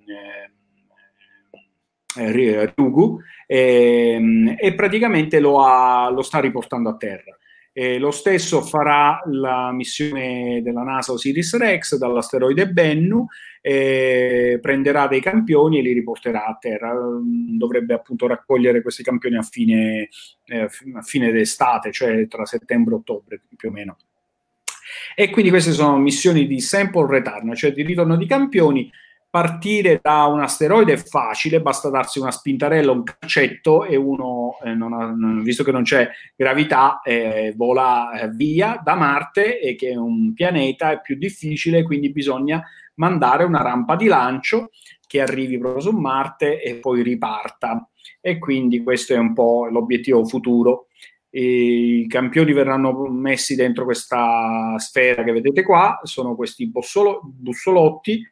eh, Ryugu eh, e praticamente lo, ha, lo sta riportando a terra. Eh, lo stesso farà la missione della NASA Osiris-Rex dall'asteroide Bennu, eh, prenderà dei campioni e li riporterà a terra. Dovrebbe appunto raccogliere questi campioni a fine, eh, a fine d'estate, cioè tra settembre e ottobre più o meno. E quindi queste sono missioni di sample return, cioè di ritorno di campioni. partire da un asteroide è facile, basta darsi una spintarella, un calcetto e uno, eh, non ha, non, visto che non c'è gravità, eh, vola eh, via da Marte, e che è un pianeta, è più difficile, quindi bisogna mandare una rampa di lancio che arrivi proprio su Marte e poi riparta. E quindi questo è un po' l'obiettivo futuro. E i campioni verranno messi dentro questa sfera che vedete qua, sono questi bussolo, bussolotti,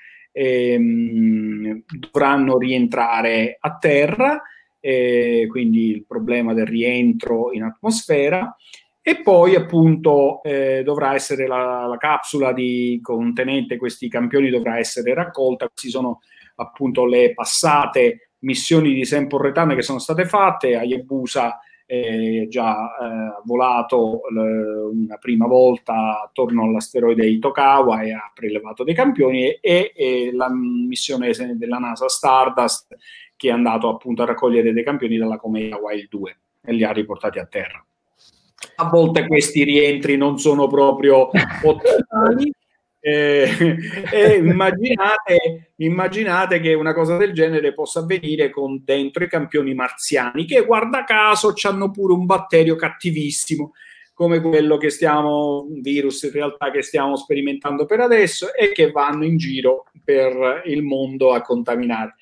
ehm, dovranno rientrare a terra, eh, quindi il problema del rientro in atmosfera, e poi appunto eh, dovrà essere la, la capsula di contenente questi campioni dovrà essere raccolta. Queste sono appunto le passate missioni di Semporretane che sono state fatte. Hayabusa è già eh, volato l- una prima volta attorno all'asteroide Itokawa e ha prelevato dei campioni, e, e, e la missione della NASA Stardust, che è andato appunto a raccogliere dei campioni dalla cometa Wild due e li ha riportati a terra. A volte questi rientri non sono proprio ottimali. Eh, eh, immaginate, immaginate che una cosa del genere possa avvenire con dentro i campioni marziani, che guarda caso hanno pure un batterio cattivissimo come quello che stiamo, un virus in realtà che stiamo sperimentando per adesso, e che vanno in giro per il mondo a contaminare.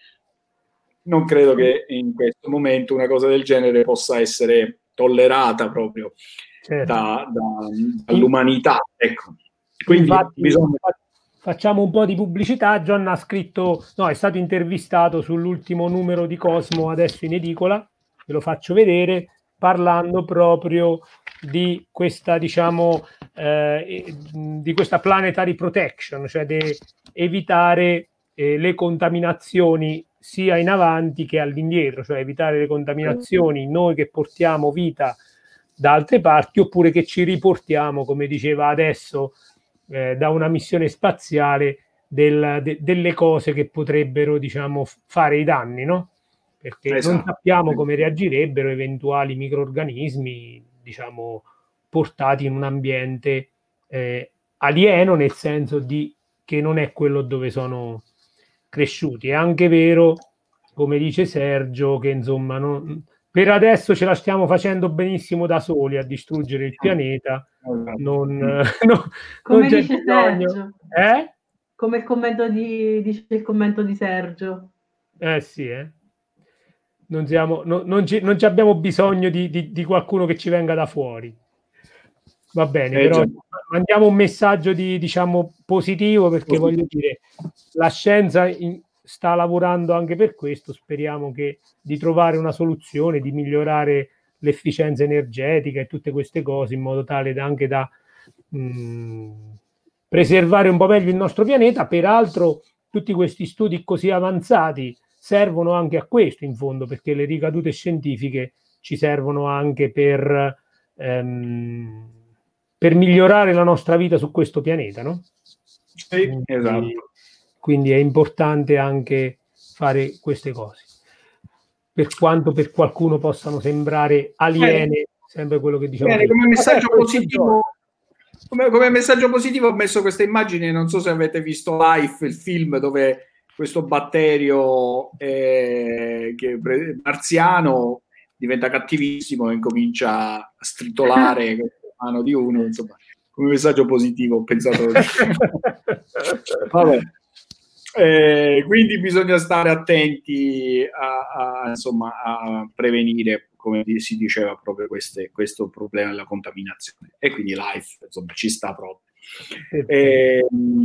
Non credo che in questo momento una cosa del genere possa essere tollerata proprio certo. da, da, dall'umanità, ecco. Quindi infatti, bisogna... facciamo un po' di pubblicità. John ha scritto, no, è stato intervistato sull'ultimo numero di Cosmo, adesso in edicola, ve lo faccio vedere, parlando proprio di questa, diciamo, eh, di questa planetary protection, cioè di evitare eh, le contaminazioni sia in avanti che all'indietro, cioè evitare le contaminazioni noi che portiamo vita da altre parti, oppure che ci riportiamo, come diceva adesso, Eh, da una missione spaziale del, de, delle cose che potrebbero, diciamo, fare i danni, no? Perché esatto. non sappiamo come reagirebbero eventuali microrganismi, diciamo, portati in un ambiente eh, alieno, nel senso di che non è quello dove sono cresciuti. È anche vero, come dice Sergio, che insomma non, per adesso ce la stiamo facendo benissimo da soli a distruggere il pianeta. Non, no, come non dice Sergio, eh? come il commento di, dice il commento di Sergio. Eh sì, eh. Non, siamo, no, non, ci, non ci abbiamo bisogno di, di, di qualcuno che ci venga da fuori. Va bene, eh, però già. mandiamo un messaggio di, diciamo, positivo, perché positivo. Voglio dire, la scienza in, sta lavorando anche per questo. Speriamo che di trovare una soluzione, di migliorare l'efficienza energetica e tutte queste cose, in modo tale da anche da mh, preservare un po' meglio il nostro pianeta. Peraltro tutti questi studi così avanzati servono anche a questo, in fondo, perché le ricadute scientifiche ci servono anche per, ehm, per migliorare la nostra vita su questo pianeta, no? Sì, quindi, esatto. Quindi è importante anche fare queste cose. Per quanto per qualcuno possano sembrare aliene, eh, sempre quello che diciamo. Bene, come messaggio positivo, come, come messaggio positivo ho messo questa immagine, non so se avete visto Life, il film dove questo batterio eh, che marziano diventa cattivissimo e incomincia a stritolare con la mano di uno, insomma, come messaggio positivo ho pensato. Vabbè. Eh, quindi bisogna stare attenti a, a, insomma, a prevenire, come si diceva, proprio queste, questo problema della contaminazione, e quindi Life, insomma, ci sta proprio. Eh,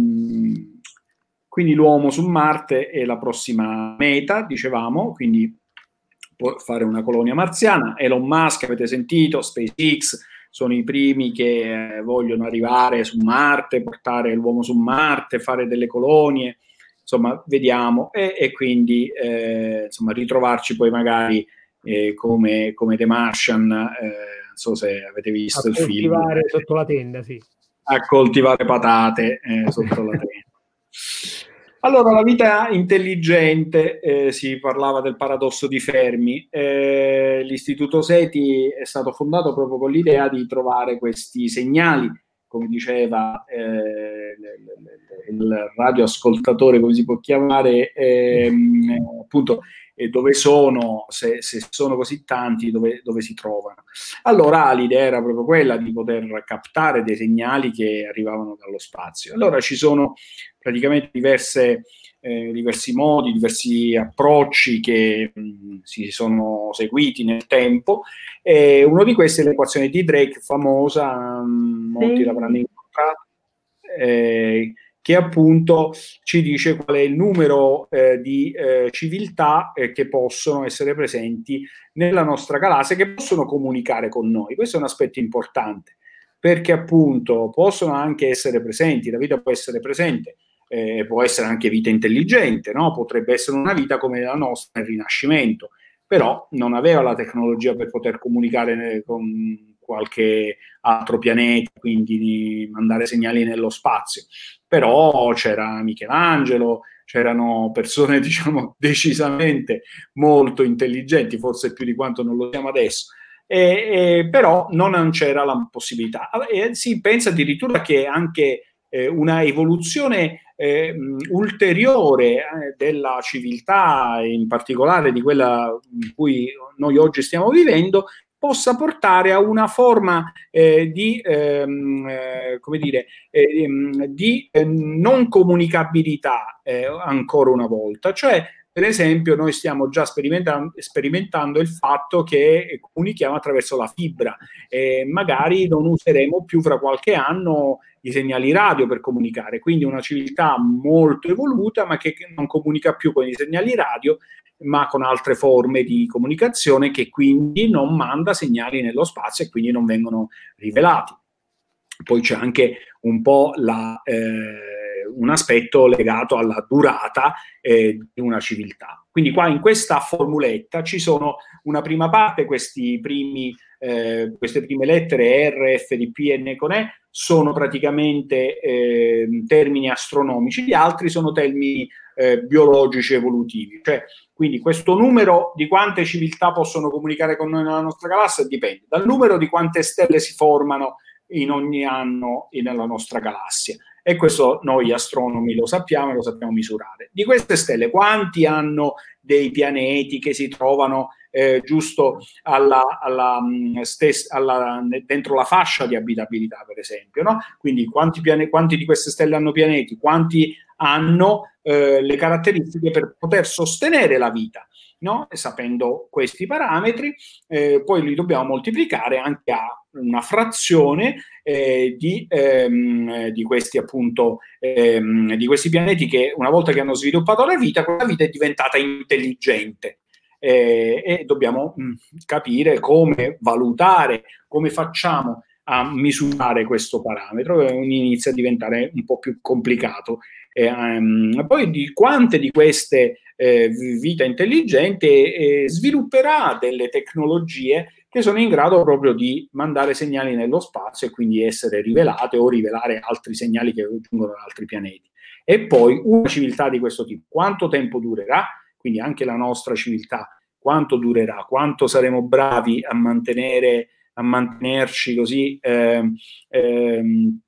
quindi l'uomo su Marte è la prossima meta, dicevamo, quindi può fare una colonia marziana. Elon Musk, avete sentito, SpaceX sono i primi che eh, vogliono arrivare su Marte, portare l'uomo su Marte, fare delle colonie. Insomma, vediamo, e, e quindi eh, insomma, ritrovarci poi magari eh, come, come The Martian, eh, non so se avete visto a il film. A coltivare sotto la tenda, sì. A coltivare patate eh, sotto la tenda. Allora, la vita intelligente, eh, si parlava del paradosso di Fermi. Eh, l'Istituto SETI è stato fondato proprio con l'idea di trovare questi segnali, come diceva eh, il radioascoltatore, come si può chiamare, ehm, appunto, e dove sono, se, se sono così tanti, dove, dove si trovano. Allora l'idea era proprio quella di poter captare dei segnali che arrivavano dallo spazio. Allora ci sono praticamente diverse, eh, diversi modi, diversi approcci che mh, si sono seguiti nel tempo, e uno di questi è l'equazione di Drake, famosa, mh, molti l'avranno incontrata, eh, che appunto ci dice qual è il numero eh, di eh, civiltà eh, che possono essere presenti nella nostra galassia, che possono comunicare con noi. Questo è un aspetto importante, perché appunto possono anche essere presenti, la vita può essere presente, eh, può essere anche vita intelligente, no? Potrebbe essere una vita come la nostra nel Rinascimento, però non aveva la tecnologia per poter comunicare con qualche altro pianeta, quindi di mandare segnali nello spazio. Però c'era Michelangelo, c'erano persone, diciamo, decisamente molto intelligenti, forse più di quanto non lo siamo adesso, e, e, però non c'era la possibilità. E si pensa addirittura che anche eh, una evoluzione eh, ulteriore eh, della civiltà, in particolare di quella in cui noi oggi stiamo vivendo, possa portare a una forma eh, di, ehm, eh, come dire, eh, di eh, non comunicabilità eh, ancora una volta. Cioè, per esempio, noi stiamo già sperimentando, sperimentando il fatto che comunichiamo attraverso la fibra, e magari non useremo più fra qualche anno i segnali radio per comunicare, quindi una civiltà molto evoluta ma che non comunica più con i segnali radio, ma con altre forme di comunicazione, che quindi non manda segnali nello spazio e quindi non vengono rivelati. Poi c'è anche un po' la, eh, un aspetto legato alla durata eh, di una civiltà. Quindi qua in questa formuletta ci sono una prima parte, questi primi, eh, queste prime lettere R, F di P, N con E, sono praticamente eh, termini astronomici, gli altri sono termini eh, biologici evolutivi. Cioè, quindi questo numero di quante civiltà possono comunicare con noi nella nostra galassia dipende dal numero di quante stelle si formano in ogni anno nella nostra galassia, e questo noi astronomi lo sappiamo e lo sappiamo misurare. Di queste stelle, quanti hanno dei pianeti che si trovano eh, giusto alla, alla, stessa, alla, dentro la fascia di abitabilità, per esempio, no? Quindi quanti, pianeti, quanti di queste stelle hanno pianeti, quanti hanno eh, le caratteristiche per poter sostenere la vita, no? E sapendo questi parametri, eh, poi li dobbiamo moltiplicare anche a una frazione eh, di, ehm, di questi appunto ehm, di questi pianeti, che una volta che hanno sviluppato la vita, quella vita è diventata intelligente. Eh, e dobbiamo mh, capire come valutare, come facciamo a misurare questo parametro, e inizia a diventare un po' più complicato. Eh, um, poi di quante di queste eh, vita intelligente eh, svilupperà delle tecnologie che sono in grado proprio di mandare segnali nello spazio e quindi essere rivelate o rivelare altri segnali che giungono da altri pianeti. E poi una civiltà di questo tipo, quanto tempo durerà? Quindi anche la nostra civiltà, quanto durerà? Quanto saremo bravi a mantenere, a mantenerci così eh, eh,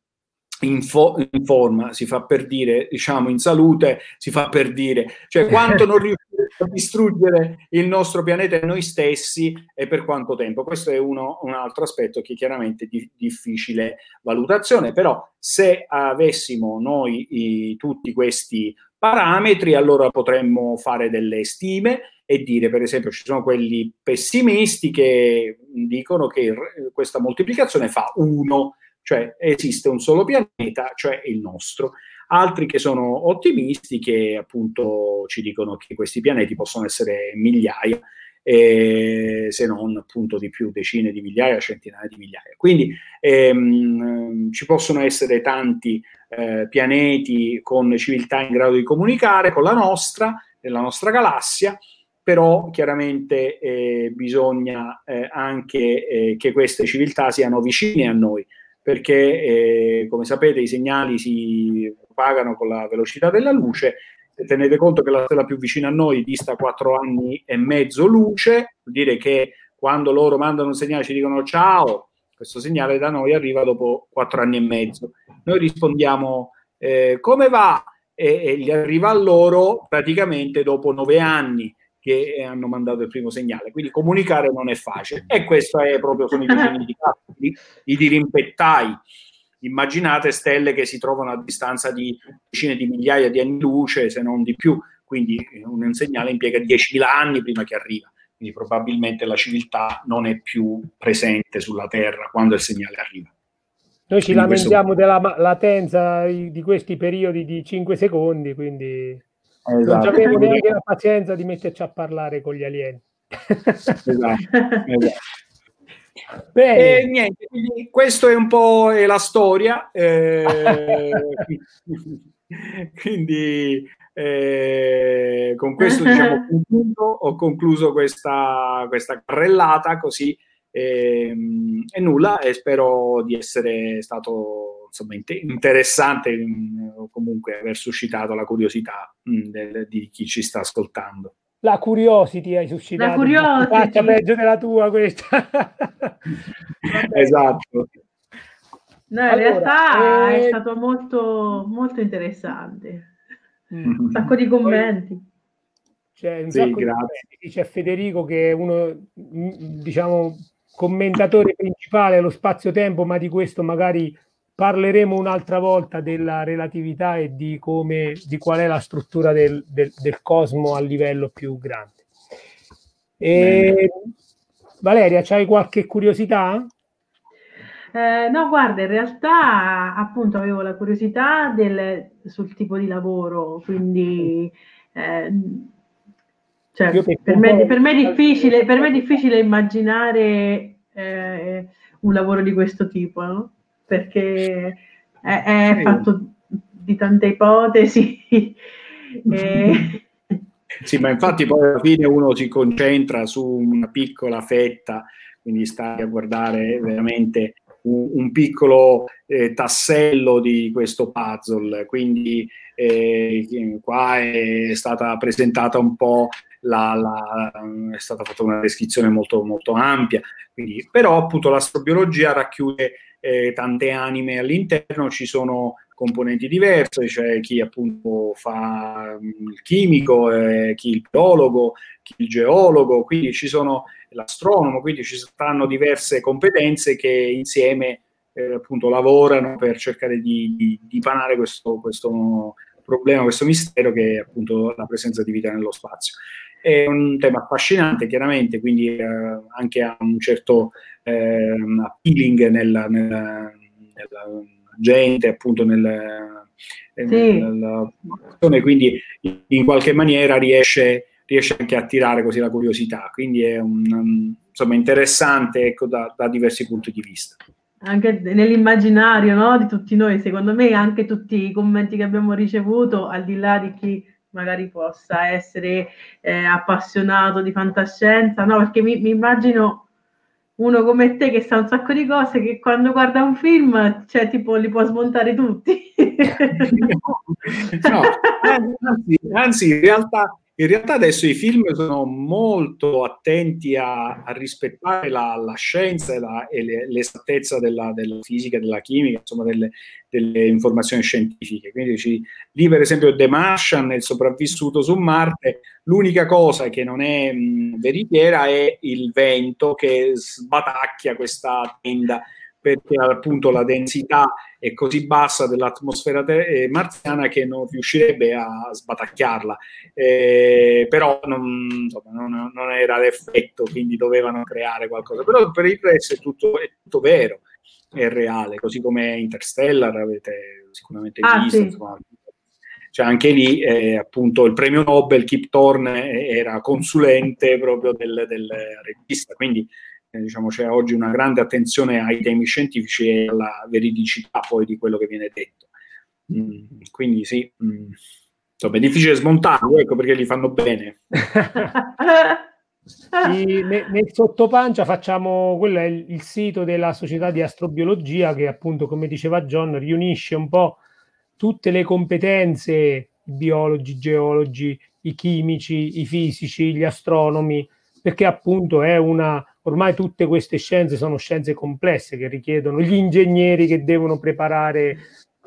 In, fo- in forma, si fa per dire, diciamo in salute, si fa per dire, cioè quanto non riusciremo a distruggere il nostro pianeta e noi stessi e per quanto tempo. Questo è uno, un altro aspetto che chiaramente è di difficile valutazione, però se avessimo noi i, tutti questi parametri, allora potremmo fare delle stime e dire, per esempio, ci sono quelli pessimisti che dicono che questa moltiplicazione fa uno, cioè esiste un solo pianeta, cioè il nostro. Altri che sono ottimisti, che appunto ci dicono che questi pianeti possono essere migliaia, eh, se non appunto di più, decine di migliaia, centinaia di migliaia. Quindi ehm, ci possono essere tanti eh, pianeti con civiltà in grado di comunicare con la nostra, nella nostra galassia, però chiaramente eh, bisogna eh, anche eh, che queste civiltà siano vicine a noi, perché eh, come sapete i segnali si propagano con la velocità della luce. Se tenete conto che la stella più vicina a noi dista quattro anni e mezzo luce, vuol dire che quando loro mandano un segnale ci dicono ciao, questo segnale da noi arriva dopo quattro anni e mezzo. Noi rispondiamo eh, come va? E, e gli arriva a loro praticamente dopo nove anni che hanno mandato il primo segnale, quindi comunicare non è facile, e questo è proprio, sono i vicini di casa, i, i dirimpettai. Immaginate stelle che si trovano a distanza di decine di migliaia di anni luce, se non di più, quindi un segnale impiega diecimila anni prima che arriva, quindi probabilmente la civiltà non è più presente sulla Terra quando il segnale arriva. Noi ci quindi lamentiamo questo... della latenza di questi periodi di cinque secondi, quindi esatto. Non abbiamo neanche la pazienza di metterci a parlare con gli alieni. Esatto, esatto. Bene. E niente, quindi questo è un po' è la storia, eh, quindi eh, con questo diciamo concluso, ho concluso questa, questa carrellata così eh, e nulla, e spero di essere stato insomma interessante, o comunque aver suscitato la curiosità mh, del, di chi ci sta ascoltando. La curiosity hai suscitato. La curiosity. Faccia peggio della tua questa. Esatto. No, in allora, realtà eh... è stato molto, molto interessante. Mm. Un sacco di commenti. C'è un sì, sacco grazie. Di c'è Federico che è uno, diciamo, commentatore principale allo spazio-tempo, ma di questo magari parleremo un'altra volta, della relatività e di come, di qual è la struttura del, del, del cosmo a livello più grande. E, Valeria, c'hai qualche curiosità? Eh, no, guarda, in realtà appunto avevo la curiosità del, sul tipo di lavoro, quindi eh, cioè, per, me, per, me è difficile, per me è difficile immaginare eh, un lavoro di questo tipo, no? Perché è, è sì. fatto di tante ipotesi. e... Sì, ma infatti poi alla fine uno si concentra su una piccola fetta, quindi stai a guardare veramente un, un piccolo eh, tassello di questo puzzle, quindi eh, qua è stata presentata un po' la, la, è stata fatta una descrizione molto, molto ampia, quindi, però appunto l'astrobiologia racchiude eh, tante anime all'interno, ci sono componenti diverse, cioè chi appunto fa il chimico, eh, chi il biologo, chi il geologo, quindi ci sono l'astronomo, quindi ci stanno diverse competenze che insieme eh, appunto lavorano per cercare di, di, di panare questo, questo problema, questo mistero che è appunto la presenza di vita nello spazio. È un tema affascinante, chiaramente, quindi eh, anche ha un certo eh, appealing nella, nella, nella gente, appunto nel, sì. nel, nel, quindi in qualche maniera riesce, riesce anche a attirare così la curiosità, quindi è un, insomma interessante, ecco, da, da diversi punti di vista. Anche nell'immaginario, no, di tutti noi, secondo me anche tutti i commenti che abbiamo ricevuto, al di là di chi magari possa essere eh, appassionato di fantascienza, no, perché mi, mi immagino uno come te che sa un sacco di cose, che quando guarda un film, cioè tipo li può smontare tutti. No, anzi, anzi in realtà in realtà adesso i film sono molto attenti a, a rispettare la, la scienza e, la, e le, l'esattezza della, della fisica, della chimica, insomma delle, delle informazioni scientifiche. Quindi ci, lì per esempio The Martian, il sopravvissuto su Marte, l'unica cosa che non è mh, veritiera è il vento che sbatacchia questa tenda, perché appunto la densità è così bassa dell'atmosfera te- marziana che non riuscirebbe a sbatacchiarla, eh, però non, insomma, non, non era l'effetto, quindi dovevano creare qualcosa. Però per il resto è tutto, è tutto vero, è reale, così come Interstellar avete sicuramente ah, visto, sì. insomma, cioè anche lì eh, appunto il premio Nobel Kip Thorne era consulente proprio del, del regista, quindi Eh, diciamo c'è oggi una grande attenzione ai temi scientifici e alla veridicità poi di quello che viene detto. Mm, quindi sì, mm, insomma, è difficile smontarlo, ecco perché li fanno bene. I, nel, nel sottopancia facciamo, quello è il, il sito della Società di Astrobiologia che appunto, come diceva John, riunisce un po' tutte le competenze, i biologi, i geologi, i chimici, i fisici, gli astronomi, perché appunto è una, ormai tutte queste scienze sono scienze complesse che richiedono gli ingegneri che devono preparare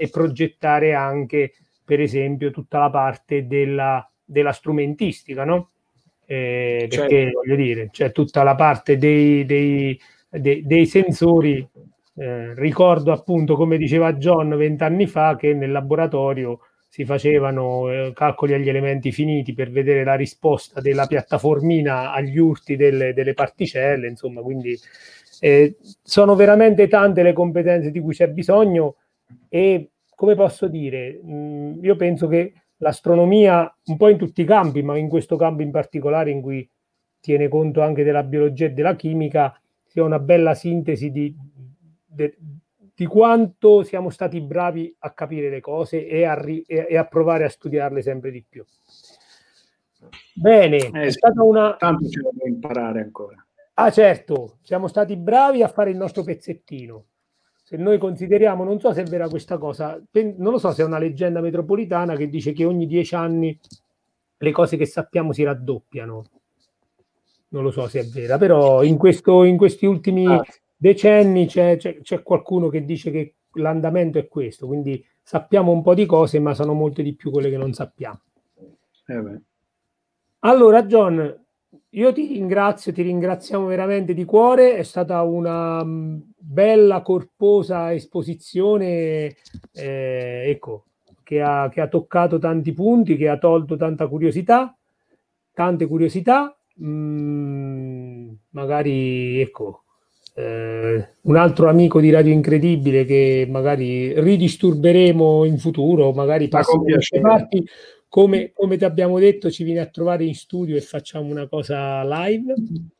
e progettare anche, per esempio, tutta la parte della, della strumentistica, no? Eh, perché certo. Voglio dire, c'è tutta la parte dei, dei, dei, dei sensori. Eh, ricordo appunto, come diceva John vent'anni fa, che nel laboratorio si facevano eh, calcoli agli elementi finiti per vedere la risposta della piattaformina agli urti delle, delle particelle, insomma, quindi eh, sono veramente tante le competenze di cui c'è bisogno e, come posso dire, mh, io penso che l'astronomia, un po' in tutti i campi, ma in questo campo in particolare in cui tiene conto anche della biologia e della chimica, sia una bella sintesi di, de, di quanto siamo stati bravi a capire le cose e a, ri, e, e a provare a studiarle sempre di più. Bene, eh, è stata una... Tanto ce lo devo imparare ancora. Ah, certo, siamo stati bravi a fare il nostro pezzettino. Se noi consideriamo, non so se è vera questa cosa, non lo so se è una leggenda metropolitana che dice che ogni dieci anni le cose che sappiamo si raddoppiano. Non lo so se è vera, però in, questo, in questi ultimi ah. decenni c'è, c'è, c'è qualcuno che dice che l'andamento è questo, quindi sappiamo un po' di cose, ma sono molte di più quelle che non sappiamo. Eh beh. Allora, John, io ti ringrazio, ti ringraziamo veramente di cuore, è stata una bella, corposa esposizione, eh, ecco, che ha, che ha toccato tanti punti, che ha tolto tanta curiosità, tante curiosità, mm, magari, ecco, eh, un altro amico di Radio Incredibile che magari ridisturberemo in futuro, magari passi da queste parti. Come, come ti abbiamo detto, ci vieni a trovare in studio e facciamo una cosa live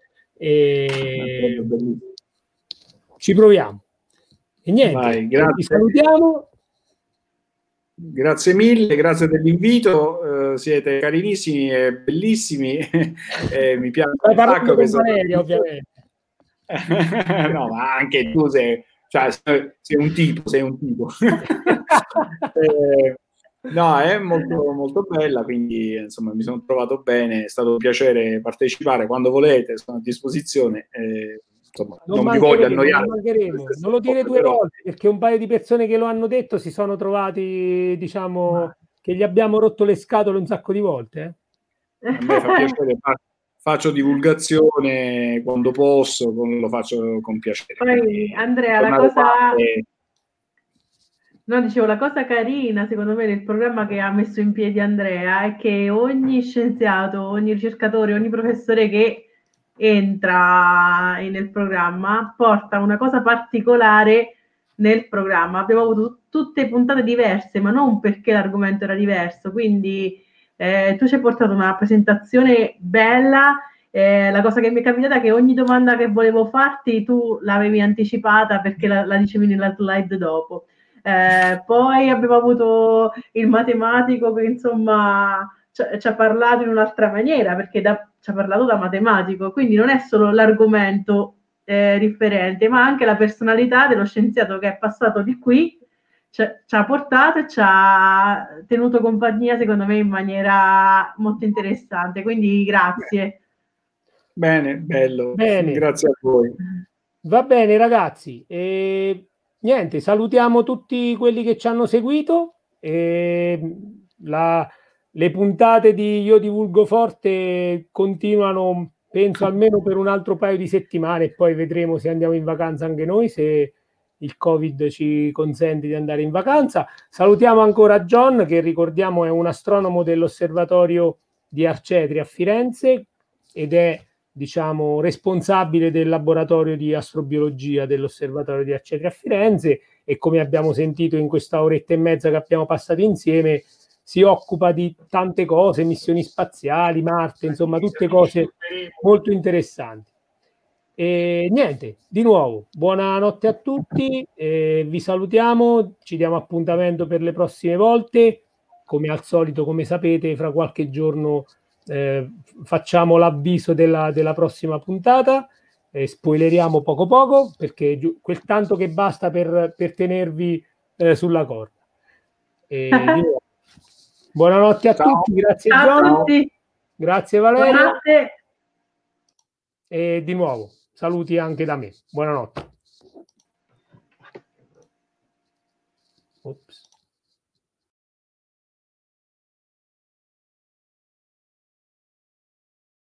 e ci proviamo. E niente, Vai, grazie. Ti salutiamo. Grazie mille, grazie dell'invito, uh, siete carinissimi e bellissimi. eh, mi piace un sacco questa Valeria, ovviamente. No, ma anche tu sei, cioè, sei un tipo, sei un tipo. eh, No, è molto, molto bella, quindi insomma mi sono trovato bene, è stato un piacere partecipare, quando volete sono a disposizione, eh, insomma, non, non vi voglio annoiare. Non, non lo dire due però... volte, perché un paio di persone che lo hanno detto si sono trovati, diciamo, Ma... che gli abbiamo rotto le scatole un sacco di volte. Eh? A me fa piacere, faccio divulgazione quando posso, lo faccio con piacere. Poi quindi, Andrea, la cosa... E... No, dicevo, la cosa carina, secondo me, del programma che ha messo in piedi Andrea è che ogni scienziato, ogni ricercatore, ogni professore che entra nel programma porta una cosa particolare nel programma. Abbiamo avuto tutte puntate diverse, ma non perché l'argomento era diverso. Quindi eh, tu ci hai portato una presentazione bella. Eh, la cosa che mi è capitata è che ogni domanda che volevo farti tu l'avevi anticipata perché la, la dicevi nella slide dopo. Eh, poi abbiamo avuto il matematico che insomma ci, ci ha parlato in un'altra maniera perché da, ci ha parlato da matematico, quindi non è solo l'argomento eh, differente, ma anche la personalità dello scienziato che è passato di qui, ci, ci ha portato e ci ha tenuto compagnia secondo me in maniera molto interessante, quindi grazie. Bene, bello, bene. Grazie a voi. Va bene ragazzi, e niente, salutiamo tutti quelli che ci hanno seguito. E la, le puntate di Io Divulgo Forte continuano, penso, almeno per un altro paio di settimane e poi vedremo se andiamo in vacanza anche noi, se il Covid ci consente di andare in vacanza. Salutiamo ancora John, che ricordiamo è un astronomo dell'osservatorio di Arcetri a Firenze ed è, diciamo, responsabile del laboratorio di astrobiologia dell'osservatorio di Arcetri a Firenze e, come abbiamo sentito in questa oretta e mezza che abbiamo passato insieme, si occupa di tante cose, missioni spaziali, Marte, insomma tutte cose molto interessanti. E niente, di nuovo, buonanotte a tutti, eh, vi salutiamo, ci diamo appuntamento per le prossime volte, come al solito, come sapete, fra qualche giorno Eh, facciamo l'avviso della, della prossima puntata, eh, spoileriamo poco poco perché giu- quel tanto che basta per, per tenervi eh, sulla corda. E, buonanotte a Ciao. tutti, grazie Ciao John, a tutti. Grazie Valeria. Buonanotte. E di nuovo saluti anche da me, buonanotte. Ops.